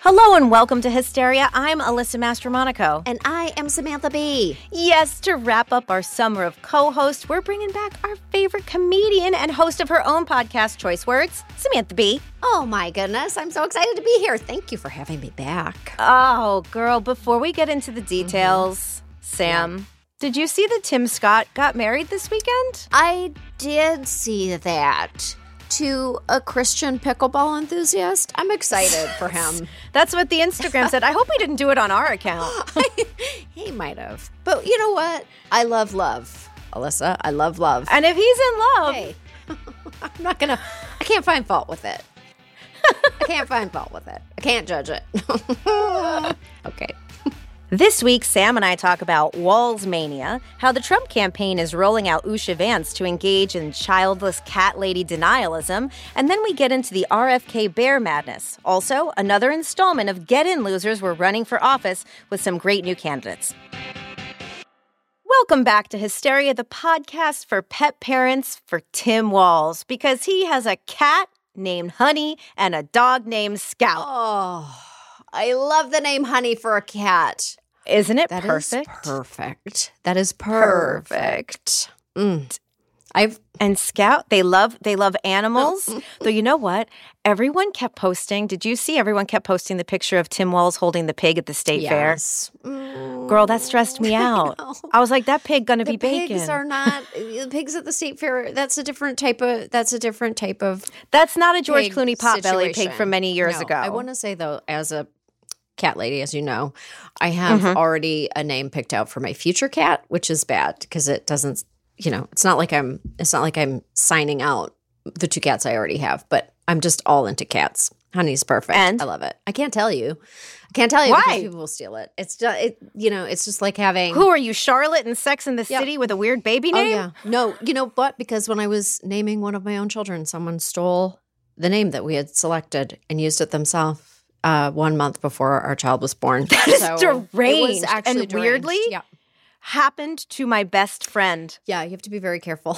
Hello and welcome to Hysteria. I'm Alyssa Mastromonaco. And I am Samantha Bee. Yes, to wrap up our summer of co-hosts, we're bringing back our favorite comedian and host of her own podcast, Choice Words, Samantha Bee. Oh my goodness, I'm so excited to be here. Thank you for having me back. Oh, girl, before we get into the details, Sam, did you see that Tim Scott got married this weekend? I did see that. To a Christian pickleball enthusiast. I'm excited for him. That's what the Instagram said. I hope he didn't do it on our account. He might have. But you know what? I love love, Alyssa. I love love. And if he's in love... Hey, I can't find fault with it. I can't judge it. Okay. This week, Sam and I talk about Walls Mania, how the Trump campaign is rolling out Usha Vance to engage in childless cat lady denialism, and then we get into the RFK bear madness. Also, another installment of Get-In Losers we're running for office with some great new candidates. Welcome back to Hysteria, the podcast for pet parents for Tim Walls, because he has a cat named Honey and a dog named Scout. Oh, I love the name Honey for a cat. Isn't it That perfect? is perfect. That is perfect. And Scout, they love animals. Though you know what? Everyone kept posting. Did you see everyone kept posting the picture of Tim Walls holding the pig at the state fair? Girl, that stressed me out. I was like, that pig gonna be bacon. Pigs are not the pigs at the state fair. That's a different type of. That's not a George Clooney potbelly pig situation. from many years ago. I want to say though, as a cat lady, as you know, I have already a name picked out for my future cat, which is bad because it doesn't. It's not like I'm signing out the two cats I already have, but I'm just all into cats. Honey's perfect. And? I love it. I can't tell you Why? because people will steal it. It's just it's just like having. Who are you, Charlotte in Sex and the City with a weird baby name? Oh yeah, no, but because when I was naming one of my own children, someone stole the name that we had selected and used it themselves 1 month before our child was born. That is So deranged. It was actually And weirdly, happened to my best friend. Yeah, you have to be very careful.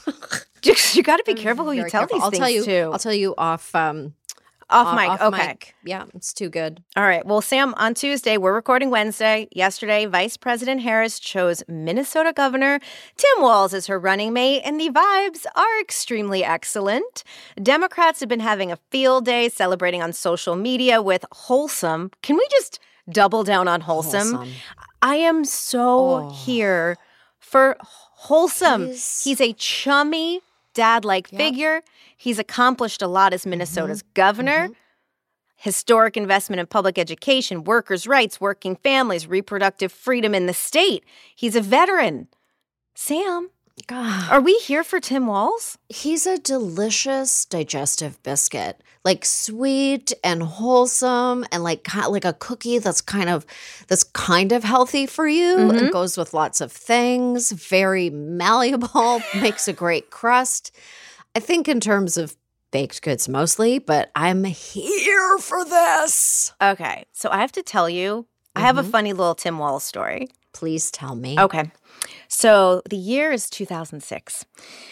You got to be careful who you tell these things to. I'll tell you off mic. Okay. Mic. Yeah, it's too good. All right. Well, Sam, on Tuesday, we're recording Wednesday. Yesterday, Vice President Harris chose Minnesota Governor Tim Walz as her running mate, and the vibes are extremely excellent. Democrats have been having a field day celebrating on social media with Wholesome. Can we just double down on Wholesome? I am so here for Wholesome. He's a chummy, dad-like figure. He's accomplished a lot as Minnesota's governor. Historic investment in public education, workers' rights, working families, reproductive freedom in the state. He's a veteran. Sam, are we here for Tim Walz? He's a delicious digestive biscuit, like sweet and wholesome, and like a cookie that's kind of healthy for you and goes with lots of things. Very malleable, makes a great crust. I think in terms of baked goods mostly, but I'm here for this. Okay, so I have to tell you, I have a funny little Tim Walz story. Please tell me. Okay, so the year is 2006.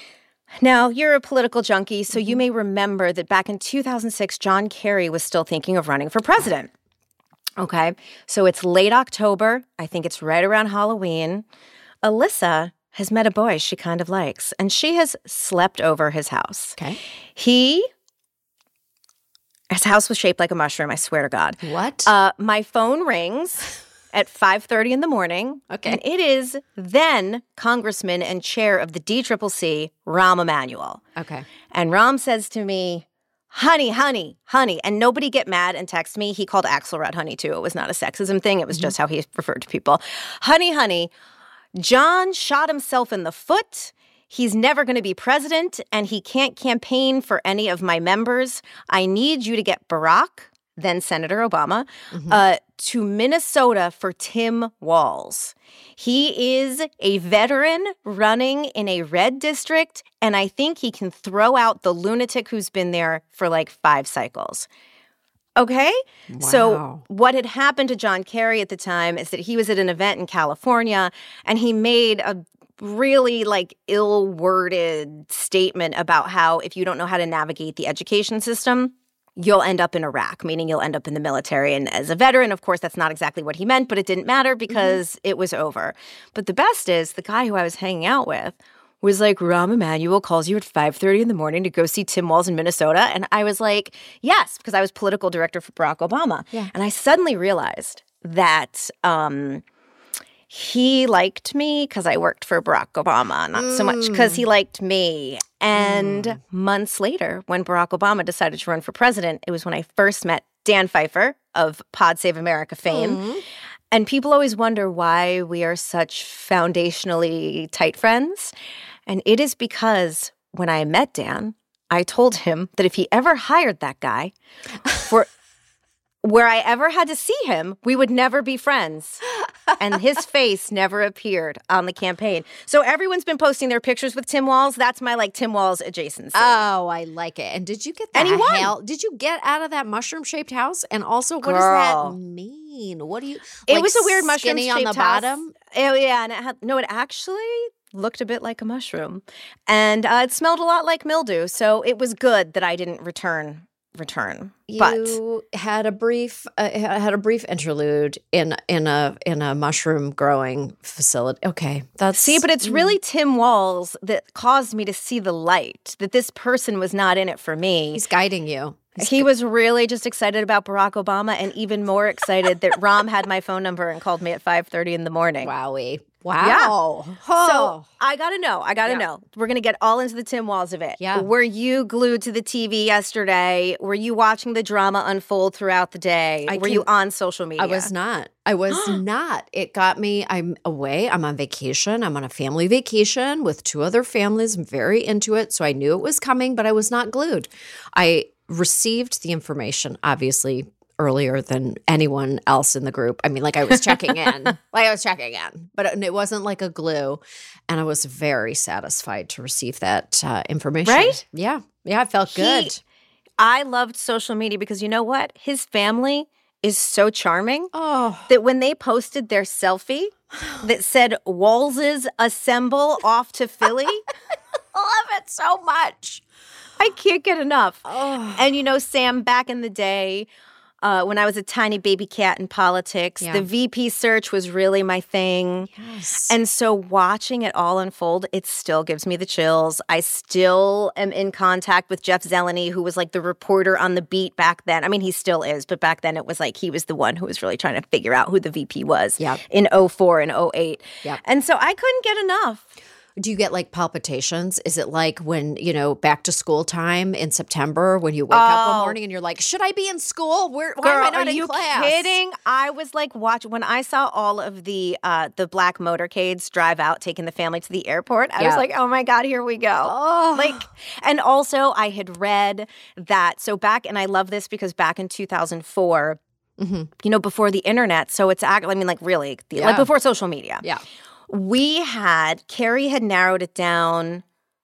Now, you're a political junkie, so you may remember that back in 2006, John Kerry was still thinking of running for president. Okay, so it's late October. I think it's right around Halloween. Alyssa has met a boy she kind of likes, and she has slept over his house. Okay. His house was shaped like a mushroom, I swear to God. What? My phone rings at 5:30 in the morning. Okay. And it is then Congressman and chair of the DCCC, Rahm Emanuel. Okay. And Rahm says to me, honey, honey, honey. And nobody get mad and text me. He called Axelrod honey, too. It was not a sexism thing. It was just how he referred to people. Honey, honey. John shot himself in the foot. He's never going to be president, and he can't campaign for any of my members. I need you to get Barack, then Senator Obama, to Minnesota for Tim Walz. He is a veteran running in a red district, and I think he can throw out the lunatic who's been there for like 5 cycles. Okay? Wow. So what had happened to John Kerry at the time is that he was at an event in California, and he made a really like ill-worded statement about how if you don't know how to navigate the education system, you'll end up in Iraq, meaning you'll end up in the military. And as a veteran, of course, that's not exactly what he meant, but it didn't matter because it was over. But the best is the guy who I was hanging out with was like, Rahm Emanuel calls you at 5:30 in the morning to go see Tim Walz in Minnesota. And I was like, yes, because I was political director for Barack Obama. Yeah. And I suddenly realized that he liked me because I worked for Barack Obama, not so much because he liked me. And months later, when Barack Obama decided to run for president, it was when I first met Dan Pfeiffer of Pod Save America fame. And people always wonder why we are such foundationally tight friends. And it is because when I met Dan, I told him that if he ever hired that guy for where I ever had to see him, we would never be friends. And his face never appeared on the campaign. So everyone's been posting their pictures with Tim Walz. That's my Tim Walz adjacency. Oh, I like it. And did you get that? And he won. Did you get out of that mushroom-shaped house? And also, what does that mean? What do you? It was a weird mushroom-shaped on the house. bottom. Oh yeah, and it actually looked a bit like a mushroom, and it smelled a lot like mildew. So it was good that I didn't return. You had a brief interlude in a mushroom growing facility. Okay, but it's really Tim Walz that caused me to see the light. That this person was not in it for me. He's guiding you. He was really just excited about Barack Obama, and even more excited that Rahm had my phone number and called me at 5:30 in the morning. Wowie. Wow. Yeah. So I got to know. We're going to get all into the Tim Walz of it. Yeah. Were you glued to the TV yesterday? Were you watching the drama unfold throughout the day? Were you on social media? I was not. It got me. I'm away. I'm on vacation. I'm on a family vacation with 2 other families. I'm very into it. So I knew it was coming, but I was not glued. I received the information, obviously, earlier than anyone else in the group. I mean, I was checking in. But it wasn't like a glue. And I was very satisfied to receive that information. Right? Yeah. Yeah, it felt good. I loved social media because you know what? His family is so charming that when they posted their selfie that said, Walz's assemble off to Philly. I love it so much. I can't get enough. And Sam, back in the day, when I was a tiny baby cat in politics, the VP search was really my thing. Yes. And so watching it all unfold, it still gives me the chills. I still am in contact with Jeff Zeleny, who was the reporter on the beat back then. I mean, he still is, but back then it was he was the one who was really trying to figure out who the VP was in 04 and 08. Yep. And so I couldn't get enough. Do you get palpitations? Is it when, back to school time in September when you wake up one morning and you're like, should I be in school? Why am I not in class? Are you kidding? I was when I saw all of the black motorcades drive out taking the family to the airport, I was like, oh my God, here we go. And also I had read that, and I love this because back in 2004, before the internet, so it's really, before social media. Yeah. Carrie had narrowed it down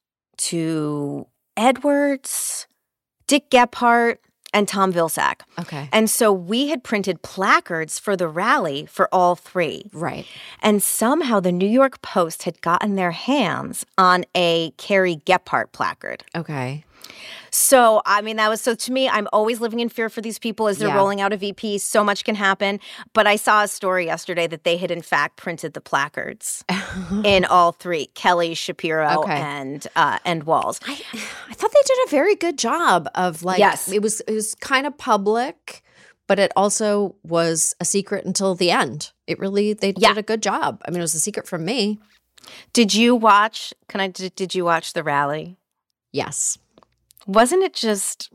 to Edwards, Dick Gephardt, and Tom Vilsack. Okay. And so we had printed placards for the rally for all 3. Right. And somehow the New York Post had gotten their hands on a Carrie Gephardt placard. Okay. So, to me, I'm always living in fear for these people as they're rolling out a VP. So much can happen. But I saw a story yesterday that they had, in fact, printed the placards in all 3, Kelly, Shapiro, and Walz. I thought they did a very good job of, yes. It was kind of public, but it also was a secret until the end. They did a good job. I mean, it was a secret from me. Did you watch the rally? Yes. Wasn't it just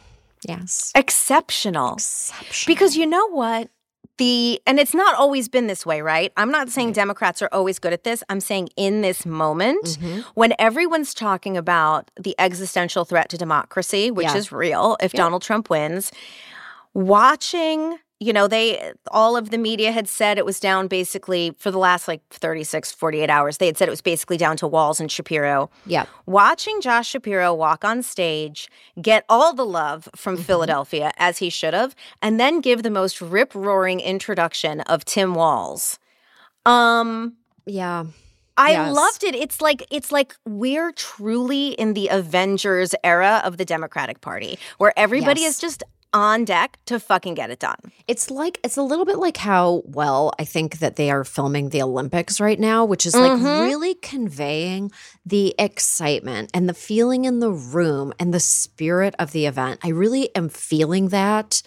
exceptional? Because you know what? And it's not always been this way, right? I'm not saying Democrats are always good at this. I'm saying in this moment, when everyone's talking about the existential threat to democracy, which is real if Donald Trump wins, watching all of the media had said it was down basically for the last 36, 48 hours. They had said it was basically down to Walz and Shapiro. Yeah. Watching Josh Shapiro walk on stage, get all the love from Philadelphia, as he should have, and then give the most rip-roaring introduction of Tim Walz. Yeah. I loved it. It's like we're truly in the Avengers era of the Democratic Party, where everybody is just on deck to fucking get it done. It's a little bit like how well I think that they are filming the Olympics right now, which is like really conveying the excitement and the feeling in the room and the spirit of the event. I really am feeling that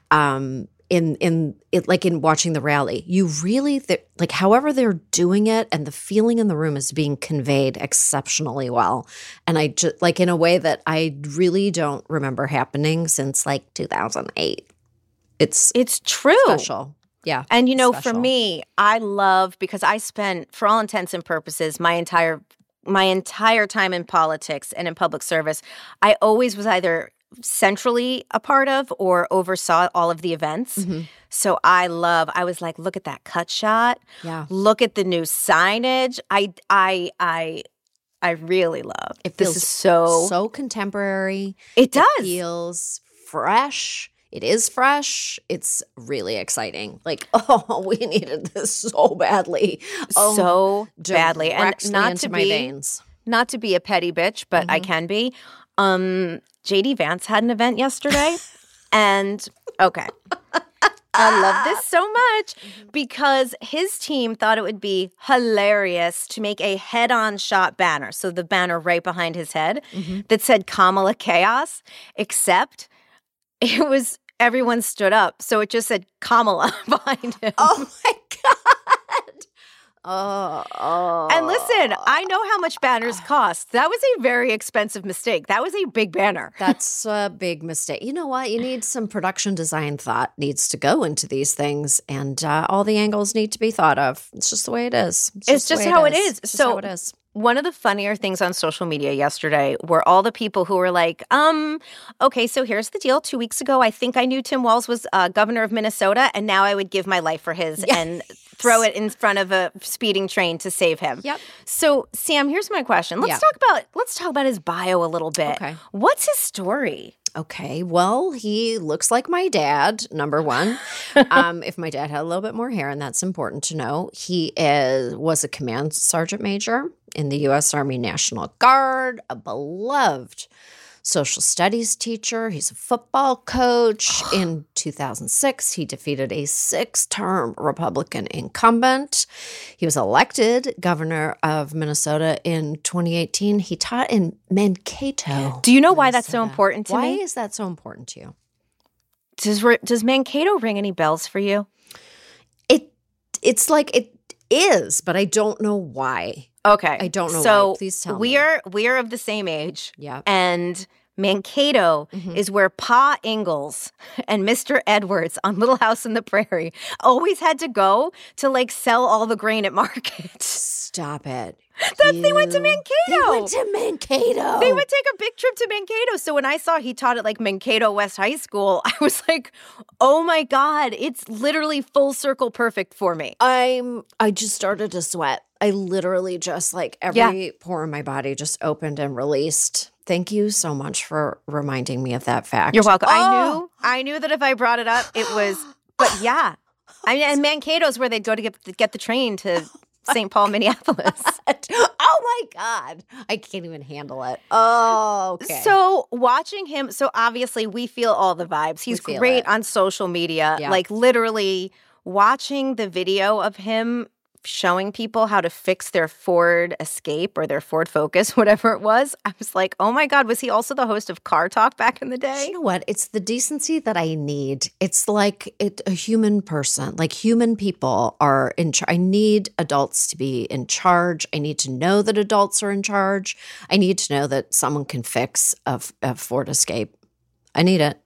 in watching the rally. You really like however they're doing it, and the feeling in the room is being conveyed exceptionally well. And I just like in a way that I really don't remember happening since like 2008. It's true. Special. Yeah. And for special. me, I love, because I spent, for all intents and purposes, my entire time in politics and in public service, I always was either centrally a part of or oversaw all of the events. So I was like, look at that cut shot. Yeah. Look at the new signage. I really love. It this feels is so contemporary. It does. It feels fresh. It is fresh. It's really exciting. Like, we needed this so badly. So badly. And not into my veins. Not to be a petty bitch, but I can be. JD Vance had an event yesterday, and okay. I love this so much because his team thought it would be hilarious to make a head-on shot banner, so the banner right behind his head, that said Kamala Chaos, except it was everyone stood up, so it just said Kamala behind him. Oh, my God. Oh. And listen, I know how much banners cost. That was a very expensive mistake. That was a big banner. That's a big mistake. You know what? You need some production design thought needs to go into these things, and all the angles need to be thought of. It's just the way it is. It's just how it is. It's just how it is. One of the funnier things on social media yesterday were all the people who were like, okay, so here's the deal. 2 weeks ago, I think I knew Tim Walz was governor of Minnesota, and now I would give my life for his and throw it in front of a speeding train to save him. Yep. So, Sam, here's my question. Let's talk about his bio a little bit. Okay. What's his story? Okay, well, he looks like my dad, number one. If my dad had a little bit more hair, and that's important to know, he was a command sergeant major in the U.S. Army National Guard, a beloved social studies teacher. He's a football coach. In 2006, he defeated a 6-term Republican incumbent. He was elected governor of Minnesota in 2018. He taught in Mankato. Do you know why that's so important to me? Why is that so important to you? Does Mankato ring any bells for you? It's like it is, but I don't know why. Okay. I don't know so why. Please tell me. So we are of the same age. Yeah. And Mankato is where Pa Ingalls and Mr. Edwards on Little House on the Prairie always had to go to like sell all the grain at market. Stop it. They went to Mankato. They went to Mankato. They would take a big trip to Mankato. So when I saw he taught at like Mankato West High School, I was like, oh my God, it's literally full circle perfect for me. I just started to sweat. I literally just like every pore in my body just opened and released. Thank you so much for reminding me of that fact. You're welcome. Oh! I knew that if I brought it up, it was, but yeah. And Mankato's where they'd go to get the train to St. Paul, Minneapolis. Oh my God. I can't even handle it. Oh, okay. So watching him, so obviously we feel all the vibes. He's great on social media. Yeah. Like literally watching the video of him showing people how to fix their Ford Escape or their Ford Focus, whatever it was. I was like, oh my God, was he also the host of Car Talk back in the day? You know what? It's the decency that I need. It's like a human person, like human people are in charge. I need adults to be in charge. I need to know that adults are in charge. I need to know that someone can fix a Ford Escape. I need it.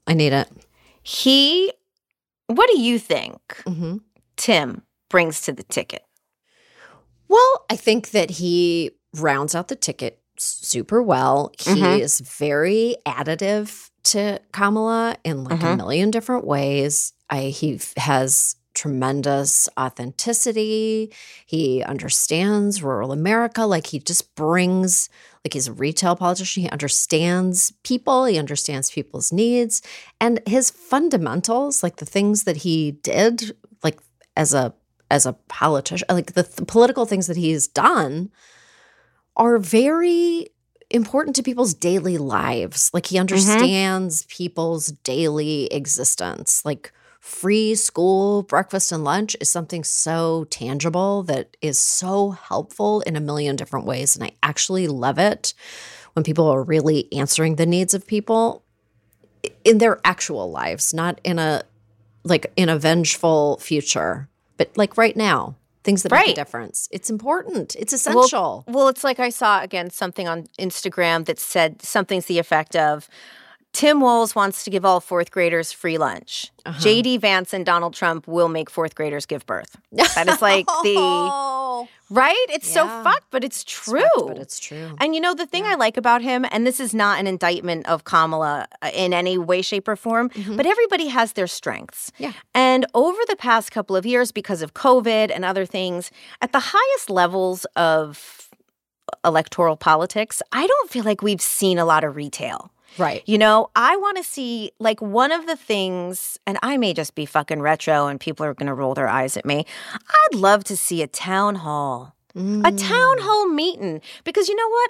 What do you think Tim brings to the ticket? Well, I think that he rounds out the ticket super well. He is very additive to Kamala in like a million different ways. He has tremendous authenticity. He understands rural America. Like he just brings, like he's a retail politician. He understands people. He understands people's needs. And his fundamentals, like the things that he did, like as a politician, like the political things that he's done are very important to people's daily lives. Like he understands people's daily existence. Like free school, breakfast, and lunch is something so tangible that is so helpful in a million different ways. And I actually love it when people are really answering the needs of people in their actual lives, not in a vengeful future, but like right now. Things that make a difference. It's important. It's essential. Well, it's like I saw, again, something on Instagram that said something's the effect of Tim Walz wants to give all fourth graders free lunch. J.D. Vance and Donald Trump will make fourth graders give birth. That is like the – right? It's so fucked, but it's true. But it's true. And, the thing I like about him, and this is not an indictment of Kamala in any way, shape, or form, but everybody has their strengths. Yeah. And over the past couple of years, because of COVID and other things, at the highest levels of electoral politics, I don't feel like we've seen a lot of retail. Right. I want to see, like, one of the things, and I may just be fucking retro and people are going to roll their eyes at me. I'd love to see a town hall, a town hall meeting. Because you know what?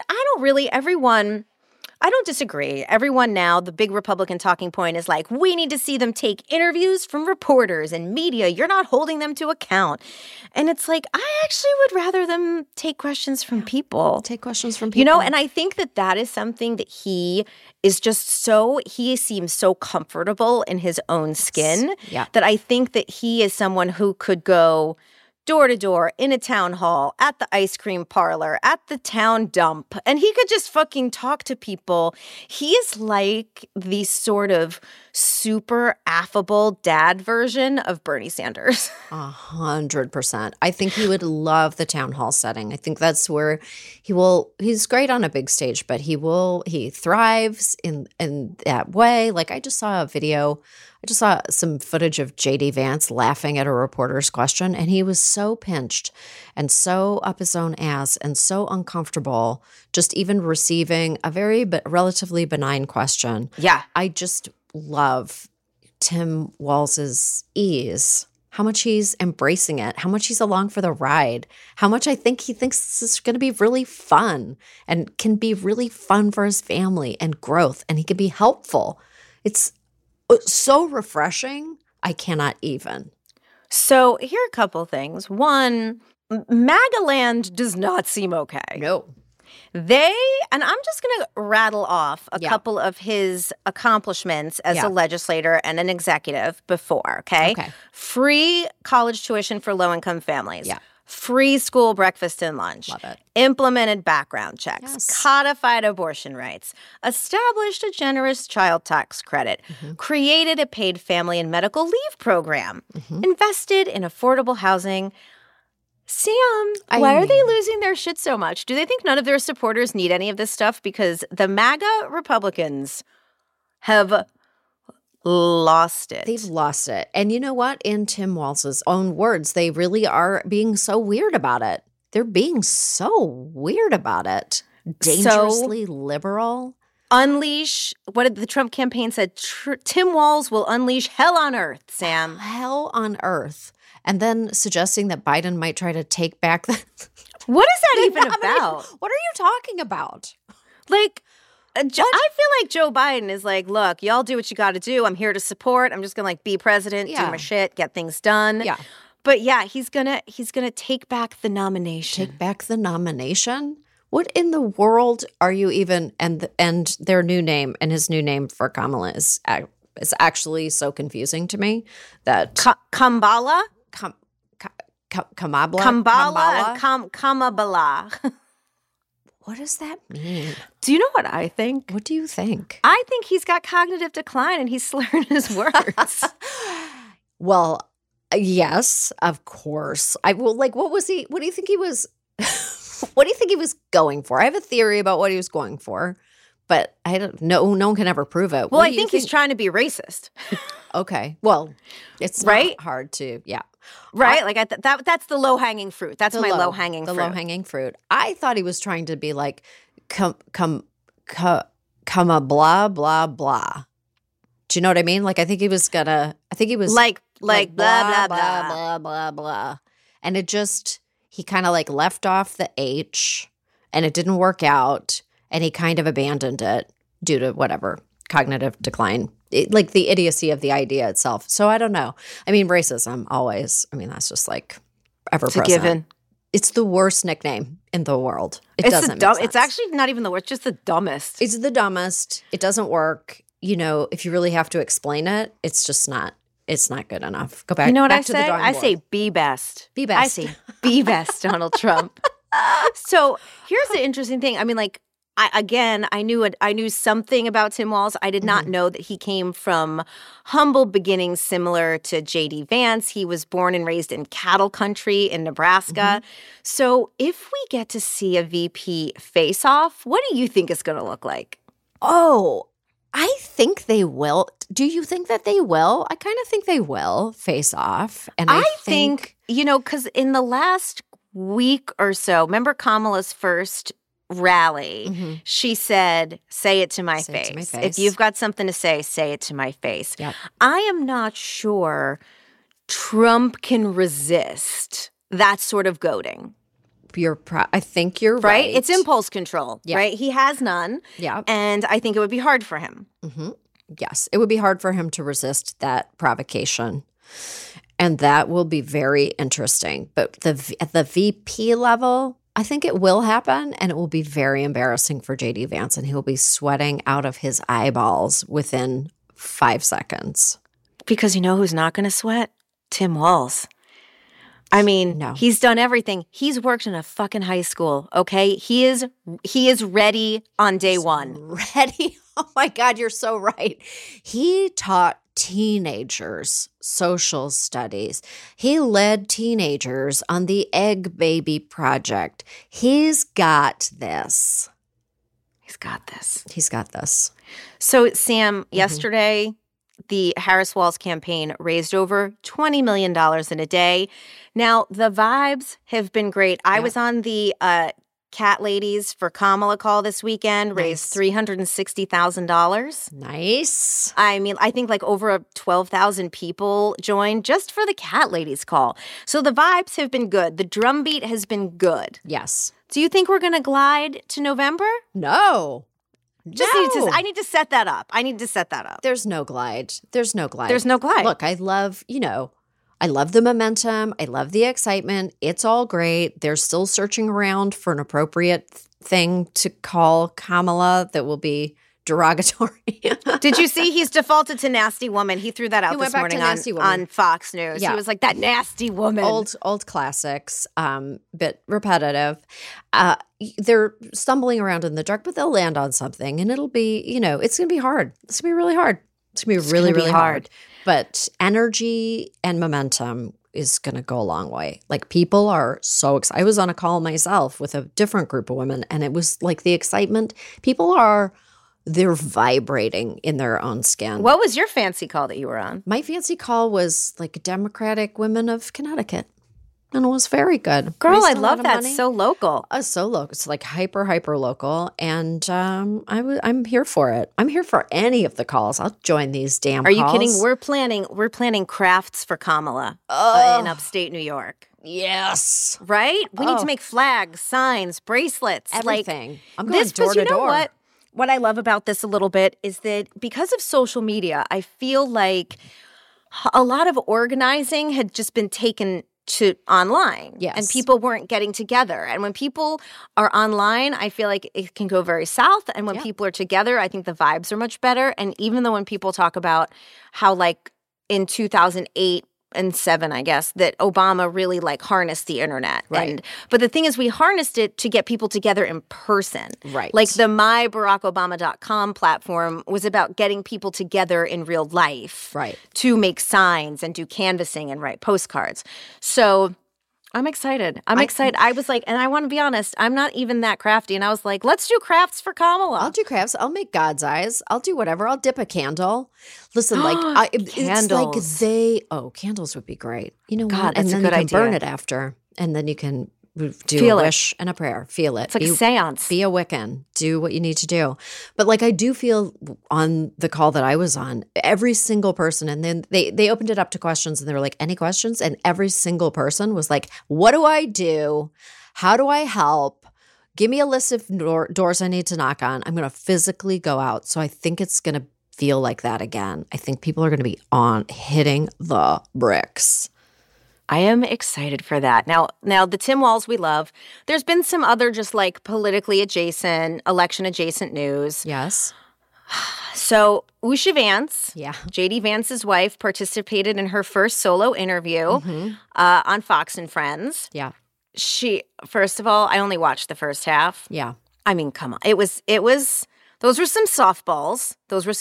I don't disagree. Everyone now, the big Republican talking point is like, we need to see them take interviews from reporters and media. You're not holding them to account. And it's like, I actually would rather them take questions from people. Take questions from people. And I think that is something that he is he seems so comfortable in his own skin that I think that he is someone who could go door to door, in a town hall, at the ice cream parlor, at the town dump, and he could just fucking talk to people. He is like the sort of super affable dad version of Bernie Sanders. 100%. I think he would love the town hall setting. I think that's where he's great on a big stage, but he thrives in that way. Like I just saw some footage of J.D. Vance laughing at a reporter's question, and he was so pinched and so up his own ass and so uncomfortable just even receiving a relatively benign question. Yeah. I just love Tim Walz's ease, how much he's embracing it, how much he's along for the ride, how much I think he thinks this is going to be really fun and can be really fun for his family and growth, and he can be helpful. It's so refreshing. I cannot even. So here are a couple things. One, MAGA land does not seem okay. No. And I'm just going to rattle off a couple of his accomplishments as a legislator and an executive before, okay? Free college tuition for low-income families. Yeah. Free school breakfast and lunch. Love it. Implemented background checks. Yes. Codified abortion rights. Established a generous child tax credit. Created a paid family and medical leave program. Invested in affordable housing. Sam, why are they losing their shit so much? Do they think none of their supporters need any of this stuff? Because the MAGA Republicans have lost it. They've lost it. And you know what? In Tim Walz's own words, they really are being so weird about it. They're being so weird about it. Dangerously liberal. Unleash, what did the Trump campaign said? Tim Walz will unleash hell on earth, Sam. Hell on earth. And then suggesting that Biden might try to take back the What is that even about? What are you talking about? Like, I feel like Joe Biden is like, look, y'all do what you got to do. I'm here to support. I'm just going to be president, do my shit, get things done. Yeah. But he's gonna take back the nomination. Take back the nomination? What in the world are you even and their new name and his new name for Kamala is actually so confusing to me that Kambala? Kamabla? Kambala and Kamabala. What does that mean? Do you know what I think? What do you think? I think he's got cognitive decline and he's slurring his words. Well, yes, of course. What was he? What do you think he was? What do you think he was going for? I have a theory about what he was going for, but I don't know. No one can ever prove it. Well, I think he's trying to be racist. Okay. Well, it's not hard to, Right? That's the low-hanging fruit. That's my low-hanging fruit. The low-hanging fruit. I thought he was trying to be like, come a blah, blah, blah. Do you know what I mean? Like, I think he was like blah, blah, blah, blah, blah, blah. And he kind of like left off the H and it didn't work out. and he kind of abandoned it due to whatever, cognitive decline, like the idiocy of the idea itself. So I don't know. I mean, racism always, I mean, that's just like ever present. It's a given. It's the worst nickname in the world. It doesn't make sense. It's actually not even the worst, just the dumbest. It's the dumbest. It doesn't work. You know, if you really have to explain it, it's just not. It's not good enough. Go back. You know what back I to say? the drawing I board. say be best. Be best. I say be best, Donald Trump. So here's the interesting thing. I mean, like, I knew something about Tim Walz. I did not know that he came from humble beginnings similar to J.D. Vance. He was born and raised in cattle country in Nebraska. So if we get to see a VP face-off, what do you think it's going to look like? Oh, I think they will. Do you think that they will? I kind of think they will face off. And I think, you know, because in the last week or so, remember Kamala's first rally, she said, say it to my face. If you've got something to say it to my face. Yep. I am not sure Trump can resist that sort of goading. I think you're right. It's impulse control, right? He has none. Yeah. And I think it would be hard for him. Yes. It would be hard for him to resist that provocation. And that will be very interesting. But at the VP level, I think it will happen, and it will be very embarrassing for J.D. Vance, and he will be sweating out of his eyeballs within 5 seconds. Because you know who's not going to sweat? Tim Walz. I mean, he's done everything. He's worked in a fucking high school, okay? He is ready on day one. Ready? Oh my God, you're so right. He taught teenagers social studies. He led teenagers on the Egg Baby Project. He's got this. He's got this. He's got this. So, Sam, yesterday, the Harris Walz campaign raised over $20 million in a day. Now, the vibes have been great. I was on the Cat Ladies for Kamala call this weekend, raised $360,000. Nice. I mean, I think like over 12,000 people joined just for the Cat Ladies call. So the vibes have been good. The drumbeat has been good. Yes. Do you think we're going to glide to November? No. I need to set that up. There's no glide. Look, I love the momentum. I love the excitement. It's all great. They're still searching around for an appropriate thing to call Kamala that will be derogatory. Did you see he's defaulted to nasty woman? He threw that out this morning on Fox News. Yeah. He was like, that nasty woman. Old classics, bit repetitive. They're stumbling around in the dark, but they'll land on something, and it'll be, it's going to be hard. It's going to be really hard. It's going to be really, really hard. But energy and momentum is going to go a long way. Like, people are so excited. I was on a call myself with a different group of women, and it was like the excitement. They're vibrating in their own skin. What was your fancy call that you were on? My fancy call was like Democratic Women of Connecticut. And it was very good. Girl, I love that. Money. So local. So local. It's like hyper local. And I'm here for it. I'm here for any of the calls. I'll join these damn calls. Are you kidding? We're planning crafts for Kamala in upstate New York. Yes. Right? We need to make flags, signs, bracelets. Everything. I'm going door to door. What I love about this a little bit is that because of social media, I feel like a lot of organizing had just been taken to online. Yes. And people weren't getting together. And when people are online, I feel like it can go very south. And when people are together, I think the vibes are much better. And even though when people talk about how like in 2008 and 2007, I guess, that Obama really like harnessed the internet. Right. But the thing is, we harnessed it to get people together in person. Right. Like the MyBarackObama.com platform was about getting people together in real life. Right. To make signs and do canvassing and write postcards. So I'm excited. I was like, and I want to be honest, I'm not even that crafty. And I was like, let's do crafts for Kamala. I'll do crafts. I'll make God's eyes. I'll do whatever. I'll dip a candle. Listen, candles. It's like candles would be great. You know God, what? that's and then a good you can idea. burn it after. And then you can do Feel a it. wish and a prayer. Feel it. It's like a seance. Be a Wiccan. Do what you need to do. But like I do feel on the call that I was on, every single person, and then they opened it up to questions, and they were like, any questions? And every single person was like, what do I do? How do I help? Give me a list of doors I need to knock on. I'm going to physically go out. So I think it's going to feel like that again. I think people are going to be on hitting the bricks. I am excited for that. Now the Tim Walz we love. There's been some other just like politically adjacent, election adjacent news. Yes. So Usha Vance, Yeah. J.D. Vance's wife, participated in her first solo interview on Fox and Friends. Yeah. First of all, I only watched the first half. Yeah. I mean, come on. It was those were some softballs.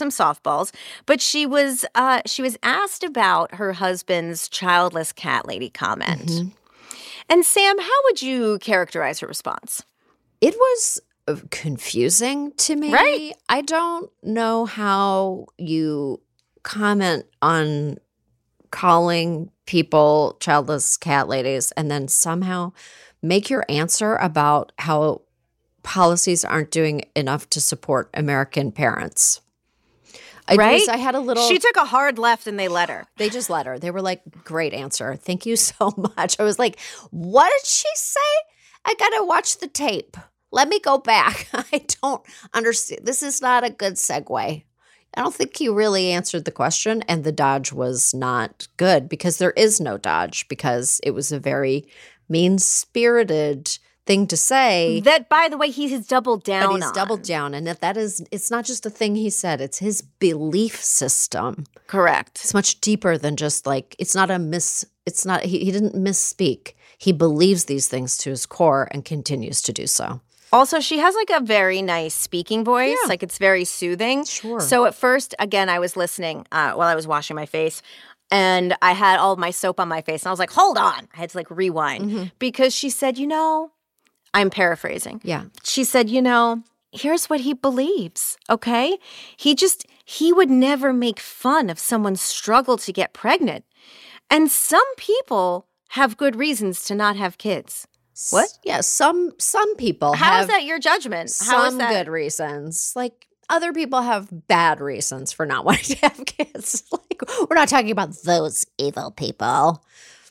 But she was asked about her husband's childless cat lady comment. Mm-hmm. And Sam, how would you characterize her response? It was confusing to me. Right. I don't know how you comment on calling people childless cat ladies and then somehow make your answer about how policies aren't doing enough to support American parents. Right? I had a little. She took a hard left and they let her. They just let her. They were like, great answer. Thank you so much. I was like, what did she say? I got to watch the tape. Let me go back. I don't understand. This is not a good segue. I don't think you really answered the question. And the dodge was not good because there is no dodge because it was a very mean-spirited thing to say. That, by the way, he has doubled down on. But he's doubled down. And that is, it's not just a thing he said. It's his belief system. Correct. It's much deeper than just like, it's not he didn't misspeak. He believes these things to his core and continues to do so. Also, she has like a very nice speaking voice. Yeah. Like it's very soothing. Sure. So at first, again, I was listening while I was washing my face. And I had all of my soap on my face. And I was like, hold on. I had to like rewind. Because she said, I'm paraphrasing. Yeah. She said, here's what he believes, okay? He would never make fun of someone's struggle to get pregnant. And some people have good reasons to not have kids. What? Yeah, some people How have is that your judgment? How some is that? good reasons. Like other people have bad reasons for not wanting to have kids. Like we're not talking about those evil people.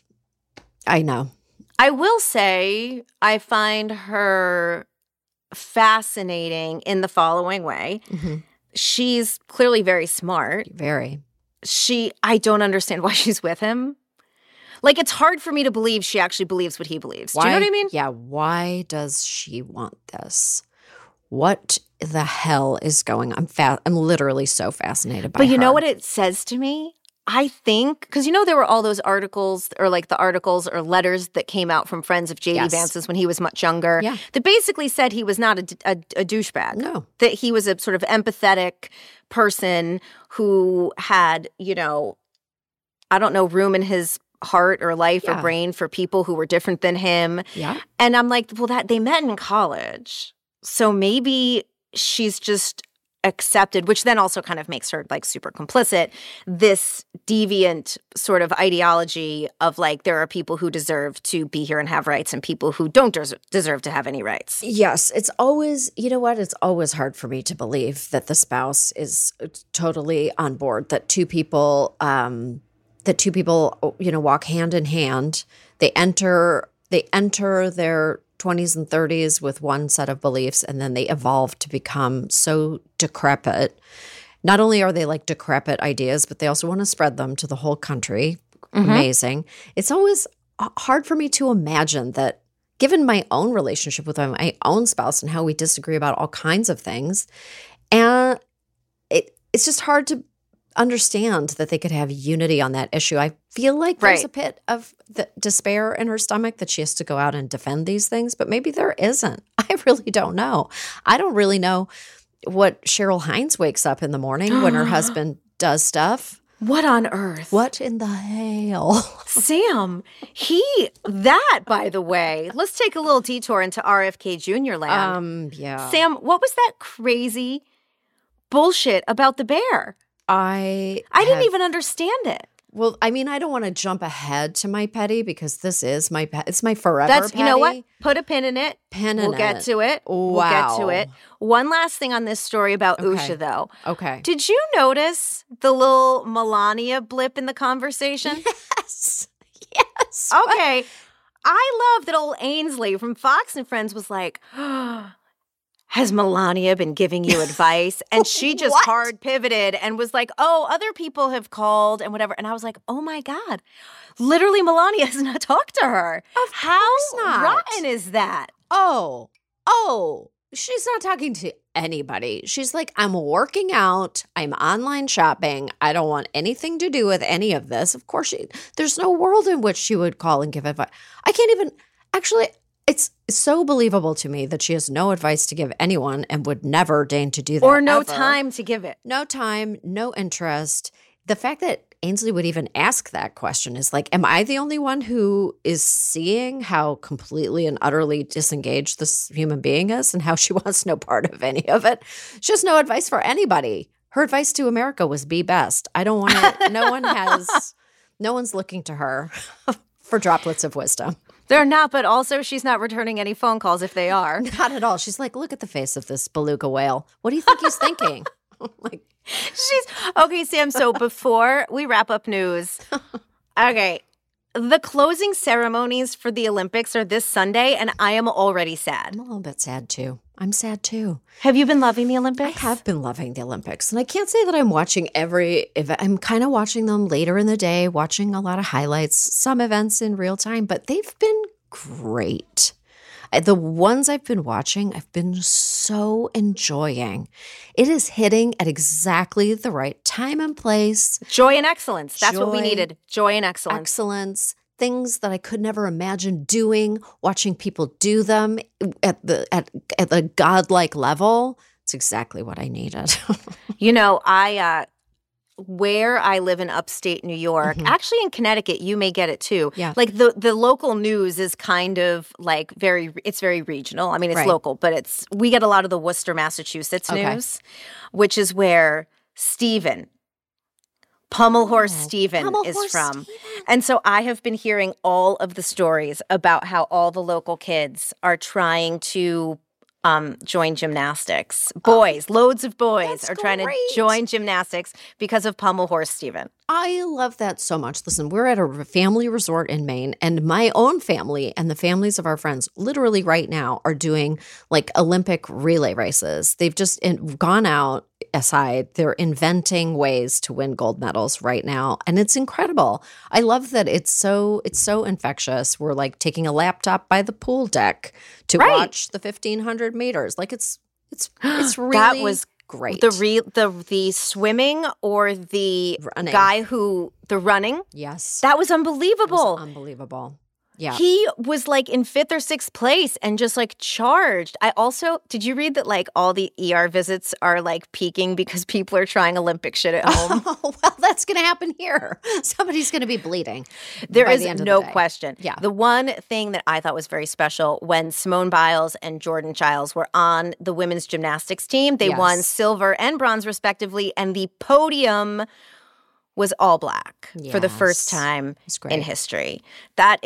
I know. I will say I find her fascinating in the following way. She's clearly very smart. Very. I don't understand why she's with him. Like, it's hard for me to believe she actually believes what he believes. Do you know what I mean? Yeah. Why does she want this? What the hell is going on? I'm literally so fascinated by But you know her. what it says to me? I think, because there were all those articles or like the articles or letters that came out from friends of J.D. Yes. Vance's when he was much younger Yeah. that basically said he was not a douchebag. No. That he was a sort of empathetic person who had, I don't know, room in his heart or life or Yeah. brain for people who were different than him. Yeah. And I'm like, well, that they met in college. So maybe she's just accepted, which then also kind of makes her like super complicit, this deviant sort of ideology of like there are people who deserve to be here and have rights and people who don't deserve to have any rights. Yes, it's always, it's always hard for me to believe that the spouse is totally on board, that two people, walk hand in hand. They enter their 20s and 30s with one set of beliefs, and then they evolve to become so decrepit. Not only are they like decrepit ideas, but they also want to spread them to the whole country. Amazing. It's always hard for me to imagine that, given my own relationship with my own spouse and how we disagree about all kinds of things, and it's just hard to understand that they could have unity on that issue. I feel like there's a pit of the despair in her stomach that she has to go out and defend these things, but maybe there isn't. I really don't know. I don't really know what Cheryl Hines wakes up in the morning when her husband does stuff. What on earth? What in the hell? Sam, by the way, let's take a little detour into RFK Jr. land. Yeah. Sam, what was that crazy bullshit about the bear? I didn't even understand it. Well, I mean, I don't want to jump ahead to my petty because this is it's my forever petty. You know what? Put a pin in it. We'll get to it. We'll get to it. One last thing on this story about Usha, though. Okay. Did you notice the little Melania blip in the conversation? Yes. Yes. Okay. I love that old Ainsley from Fox and Friends was like, has Melania been giving you advice? And she just hard pivoted and was like, oh, other people have called and whatever. And I was like, oh my God, literally Melania has not talked to her. How rotten is that? Oh, she's not talking to anybody. She's like, I'm working out. I'm online shopping. I don't want anything to do with any of this. Of course, there's no world in which she would call and give advice. I can't even, actually, it's so believable to me that she has no advice to give anyone and would never deign to do that. Or no ever. Time to give it. No time, no interest. The fact that Ainsley would even ask that question is like, am I the only one who is seeing how completely and utterly disengaged this human being is and how she wants no part of any of it? She has no advice for anybody. Her advice to America was be best. I don't want to, no one's looking to her for droplets of wisdom. They're not, but also she's not returning any phone calls if they are. Not at all. She's like, look at the face of this beluga whale. What do you think he's thinking? Like, okay, Sam, so before we wrap up news, okay, the closing ceremonies for the Olympics are this Sunday, and I am already sad. I'm a little bit sad, too. I'm sad, too. Have you been loving the Olympics? I have been loving the Olympics, and I can't say that I'm watching every event. I'm kind of watching them later in the day, watching a lot of highlights, some events in real time, but they've been great. The ones I've been watching, I've been so enjoying. It is hitting at exactly the right time and place. Joy and excellence. That's what we needed. Joy and excellence. Excellence. Things that I could never imagine doing, watching people do them at the godlike level. It's exactly what I needed. You know, where I live in upstate New York, actually in Connecticut, you may get it too. Yeah. Like the local news is kind of like it's very regional. I mean, it's local, but we get a lot of the Worcester, Massachusetts news, which is where Pummelhorse Stephen is from. And so I have been hearing all of the stories about how all the local kids are trying to join gymnastics. Loads of boys are trying to join gymnastics because of Pummelhorse Stephen. I love that so much. Listen, we're at a family resort in Maine, and my own family and the families of our friends literally right now are doing like Olympic relay races. They've just gone out aside. They're inventing ways to win gold medals right now, and it's incredible. I love that it's so infectious. We're like taking a laptop by the pool deck to watch the 1,500 meters. Like it's really that was great. The swimming or the running. Guy who the running. Yes, that was unbelievable. It was unbelievable. Yeah. He was like in 5th or 6th place and just like charged. Did you read that like all the ER visits are like peaking because people are trying Olympic shit at home? Oh, well, that's going to happen here. Somebody's going to be bleeding. There is no question. Yeah. The one thing that I thought was very special when Simone Biles and Jordan Childs were on the women's gymnastics team, they won silver and bronze respectively, and the podium was all black for the first time in history. That's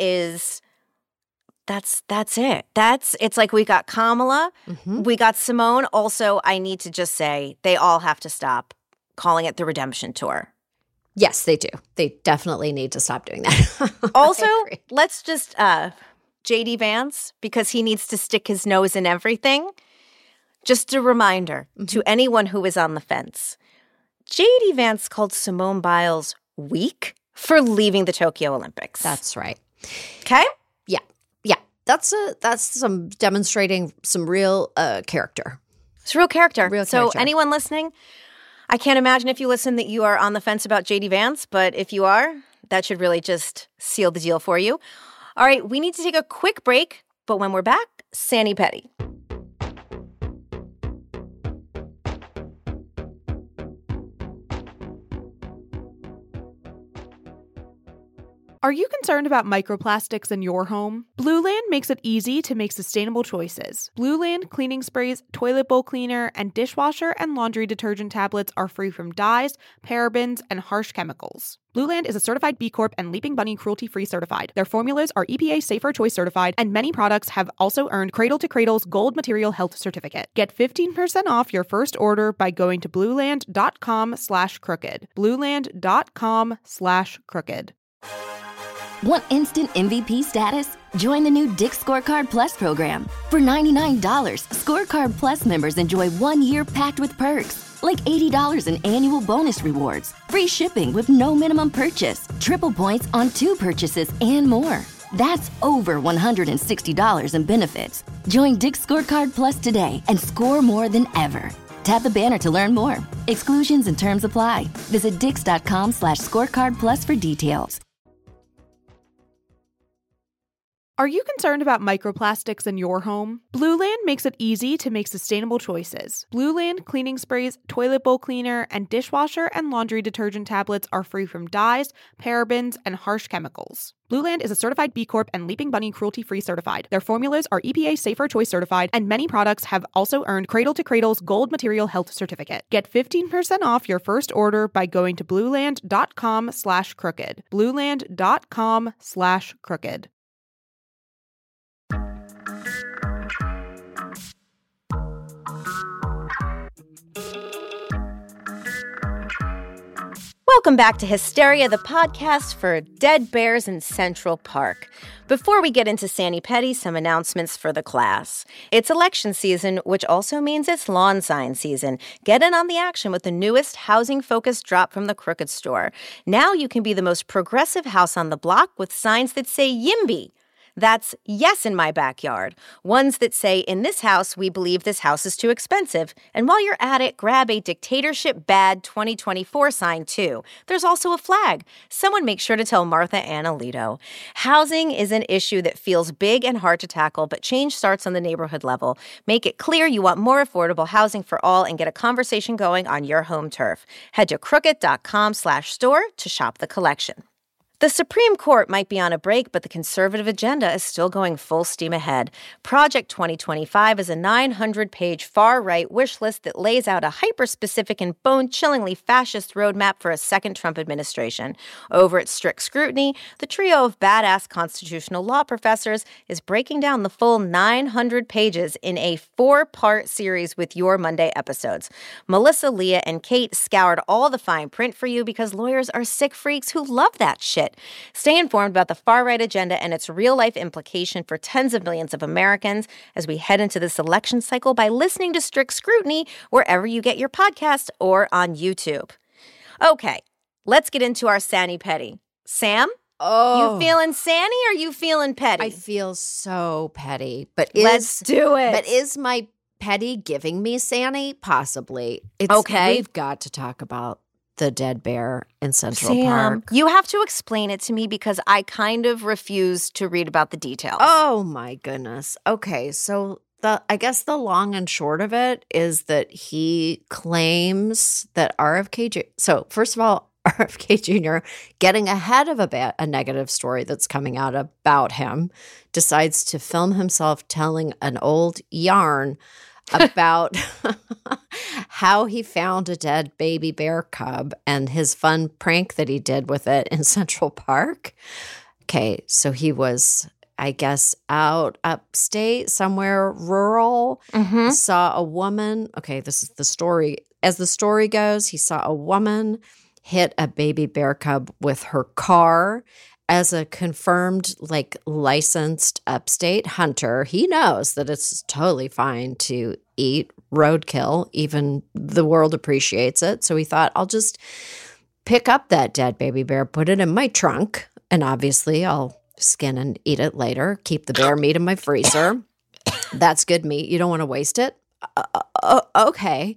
it. It's like we got Kamala, we got Simone. Also, I need to just say they all have to stop calling it the Redemption Tour. Yes, they do. They definitely need to stop doing that. Also, let's just J.D. Vance, because he needs to stick his nose in everything. Just a reminder to anyone who is on the fence. J.D. Vance called Simone Biles weak for leaving the Tokyo Olympics. That's right. Okay? Yeah. That's some demonstrating some real character. It's real character. So anyone listening, I can't imagine if you listen that you are on the fence about J.D. Vance, but if you are, that should really just seal the deal for you. All right, we need to take a quick break, but when we're back, Sani Petty. Are you concerned about microplastics in your home? Blueland makes it easy to make sustainable choices. Blueland cleaning sprays, toilet bowl cleaner, and dishwasher and laundry detergent tablets are free from dyes, parabens, and harsh chemicals. Blueland is a certified B Corp and Leaping Bunny cruelty-free certified. Their formulas are EPA Safer Choice certified, and many products have also earned Cradle to Cradle's Gold Material Health Certificate. Get 15% off your first order by going to blueland.com/crooked. Blueland.com/crooked. Want instant MVP status? Join the new Dick's Scorecard Plus program. For $99, Scorecard Plus members enjoy 1 year packed with perks, like $80 in annual bonus rewards, free shipping with no minimum purchase, triple points on 2 purchases, and more. That's over $160 in benefits. Join Dick's Scorecard Plus today and score more than ever. Tap the banner to learn more. Exclusions and terms apply. Visit dix.com/scorecardplus for details. Are you concerned about microplastics in your home? Blue Land makes it easy to make sustainable choices. Blue Land cleaning sprays, toilet bowl cleaner, and dishwasher and laundry detergent tablets are free from dyes, parabens, and harsh chemicals. Blue Land is a certified B Corp and Leaping Bunny cruelty-free certified. Their formulas are EPA Safer Choice certified, and many products have also earned Cradle to Cradle's Gold Material Health Certificate. Get 15% off your first order by going to blueland.com/crooked. blueland.com/crooked. Welcome back to Hysteria, the podcast for dead bears in Central Park. Before we get into Sani Petty, some announcements for the class. It's election season, which also means it's lawn sign season. Get in on the action with the newest housing-focused drop from the Crooked Store. Now you can be the most progressive house on the block with signs that say YIMBY. That's yes in my backyard. Ones that say, in this house, we believe this house is too expensive. And while you're at it, grab a Dictatorship Bad 2024 sign, too. There's also a flag. Someone make sure to tell Martha Ann Alito. Housing is an issue that feels big and hard to tackle, but change starts on the neighborhood level. Make it clear you want more affordable housing for all and get a conversation going on your home turf. Head to crooked.com/store to shop the collection. The Supreme Court might be on a break, but the conservative agenda is still going full steam ahead. Project 2025 is a 900-page far-right wish list that lays out a hyper-specific and bone-chillingly fascist roadmap for a second Trump administration. Over at Strict Scrutiny, the trio of badass constitutional law professors is breaking down the full 900 pages in a 4-part series with your Monday episodes. Melissa, Leah, and Kate scoured all the fine print for you because lawyers are sick freaks who love that shit. Stay informed about the far-right agenda and its real-life implication for tens of millions of Americans as we head into this election cycle by listening to Strict Scrutiny wherever you get your podcast or on YouTube. Okay, let's get into our Sani Petty. Sam? Oh. You feeling Sani or you feeling petty? I feel so petty. But let's do it. But is my petty giving me Sani? Possibly. Okay. We've got to talk about the dead bear in Central Sam, Park. you have to explain it to me because I kind of refuse to read about the details. Oh, my goodness. Okay, so I guess the long and short of it is that he claims that RFK Jr. So first of all, RFK Jr., getting ahead of a negative story that's coming out about him, decides to film himself telling an old yarn about how he found a dead baby bear cub and his fun prank that he did with it in Central Park. Okay, so he was, I guess, out upstate, somewhere rural, saw a woman. Okay, this is the story. As the story goes, he saw a woman hit a baby bear cub with her car. As a confirmed, licensed upstate hunter, he knows that it's totally fine to eat roadkill. Even the world appreciates it. So he thought, I'll just pick up that dead baby bear, put it in my trunk, and obviously I'll skin and eat it later, keep the bear meat in my freezer. That's good meat. You don't want to waste it? Okay.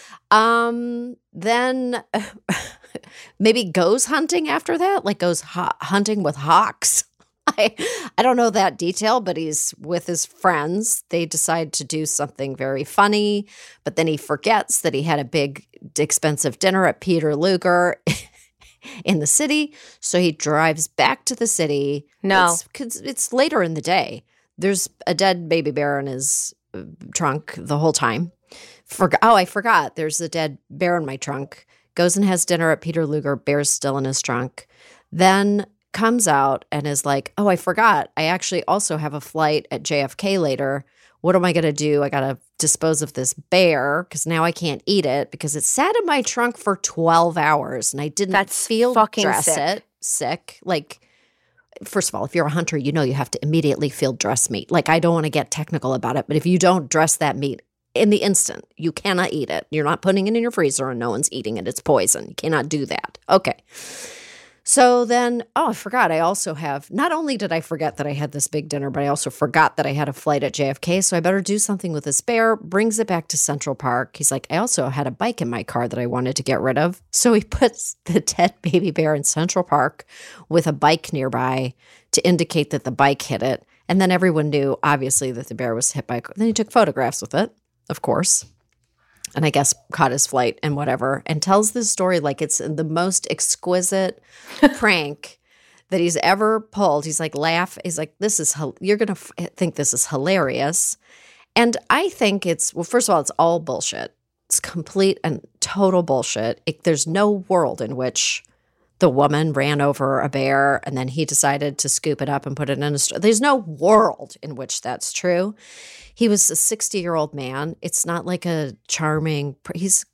Then maybe goes hunting after that, goes hunting with hawks. I don't know that detail, but he's with his friends. They decide to do something very funny, but then he forgets that he had a big, expensive dinner at Peter Luger in the city. So he drives back to the city. No. It's later in the day. There's a dead baby bear in his trunk the whole time. I forgot. There's a dead bear in my trunk. Goes and has dinner at Peter Luger. Bear's still in his trunk. Then comes out and is like, oh, I forgot. I actually also have a flight at JFK later. What am I going to do? I got to dispose of this bear because now I can't eat it because it sat in my trunk for 12 hours and I didn't feel fucking sick. first of all, if you're a hunter, you know you have to immediately field dress meat. Like, I don't want to get technical about it, but if you don't dress that meat in the instant, you cannot eat it. You're not putting it in your freezer and no one's eating it. It's poison. You cannot do that. Okay. So then, I forgot. I also have, not only did I forget that I had this big dinner, but I also forgot that I had a flight at JFK. So I better do something with this bear. Brings it back to Central Park. He's like, I also had a bike in my car that I wanted to get rid of. So he puts the dead baby bear in Central Park with a bike nearby to indicate that the bike hit it. And then everyone knew, obviously, that the bear was hit by a car. Then he took photographs with it, of course. And I guess caught his flight and whatever, and tells this story like it's the most exquisite prank that he's ever pulled. He's like, He's like, you're going to think this is hilarious. And I think well, first of all, it's all bullshit. It's complete and total bullshit. There's no world in which the woman ran over a bear and then he decided to scoop it up and put it in a store. There's no world in which that's true. He was a 60-year-old man. It's not like a charming – he's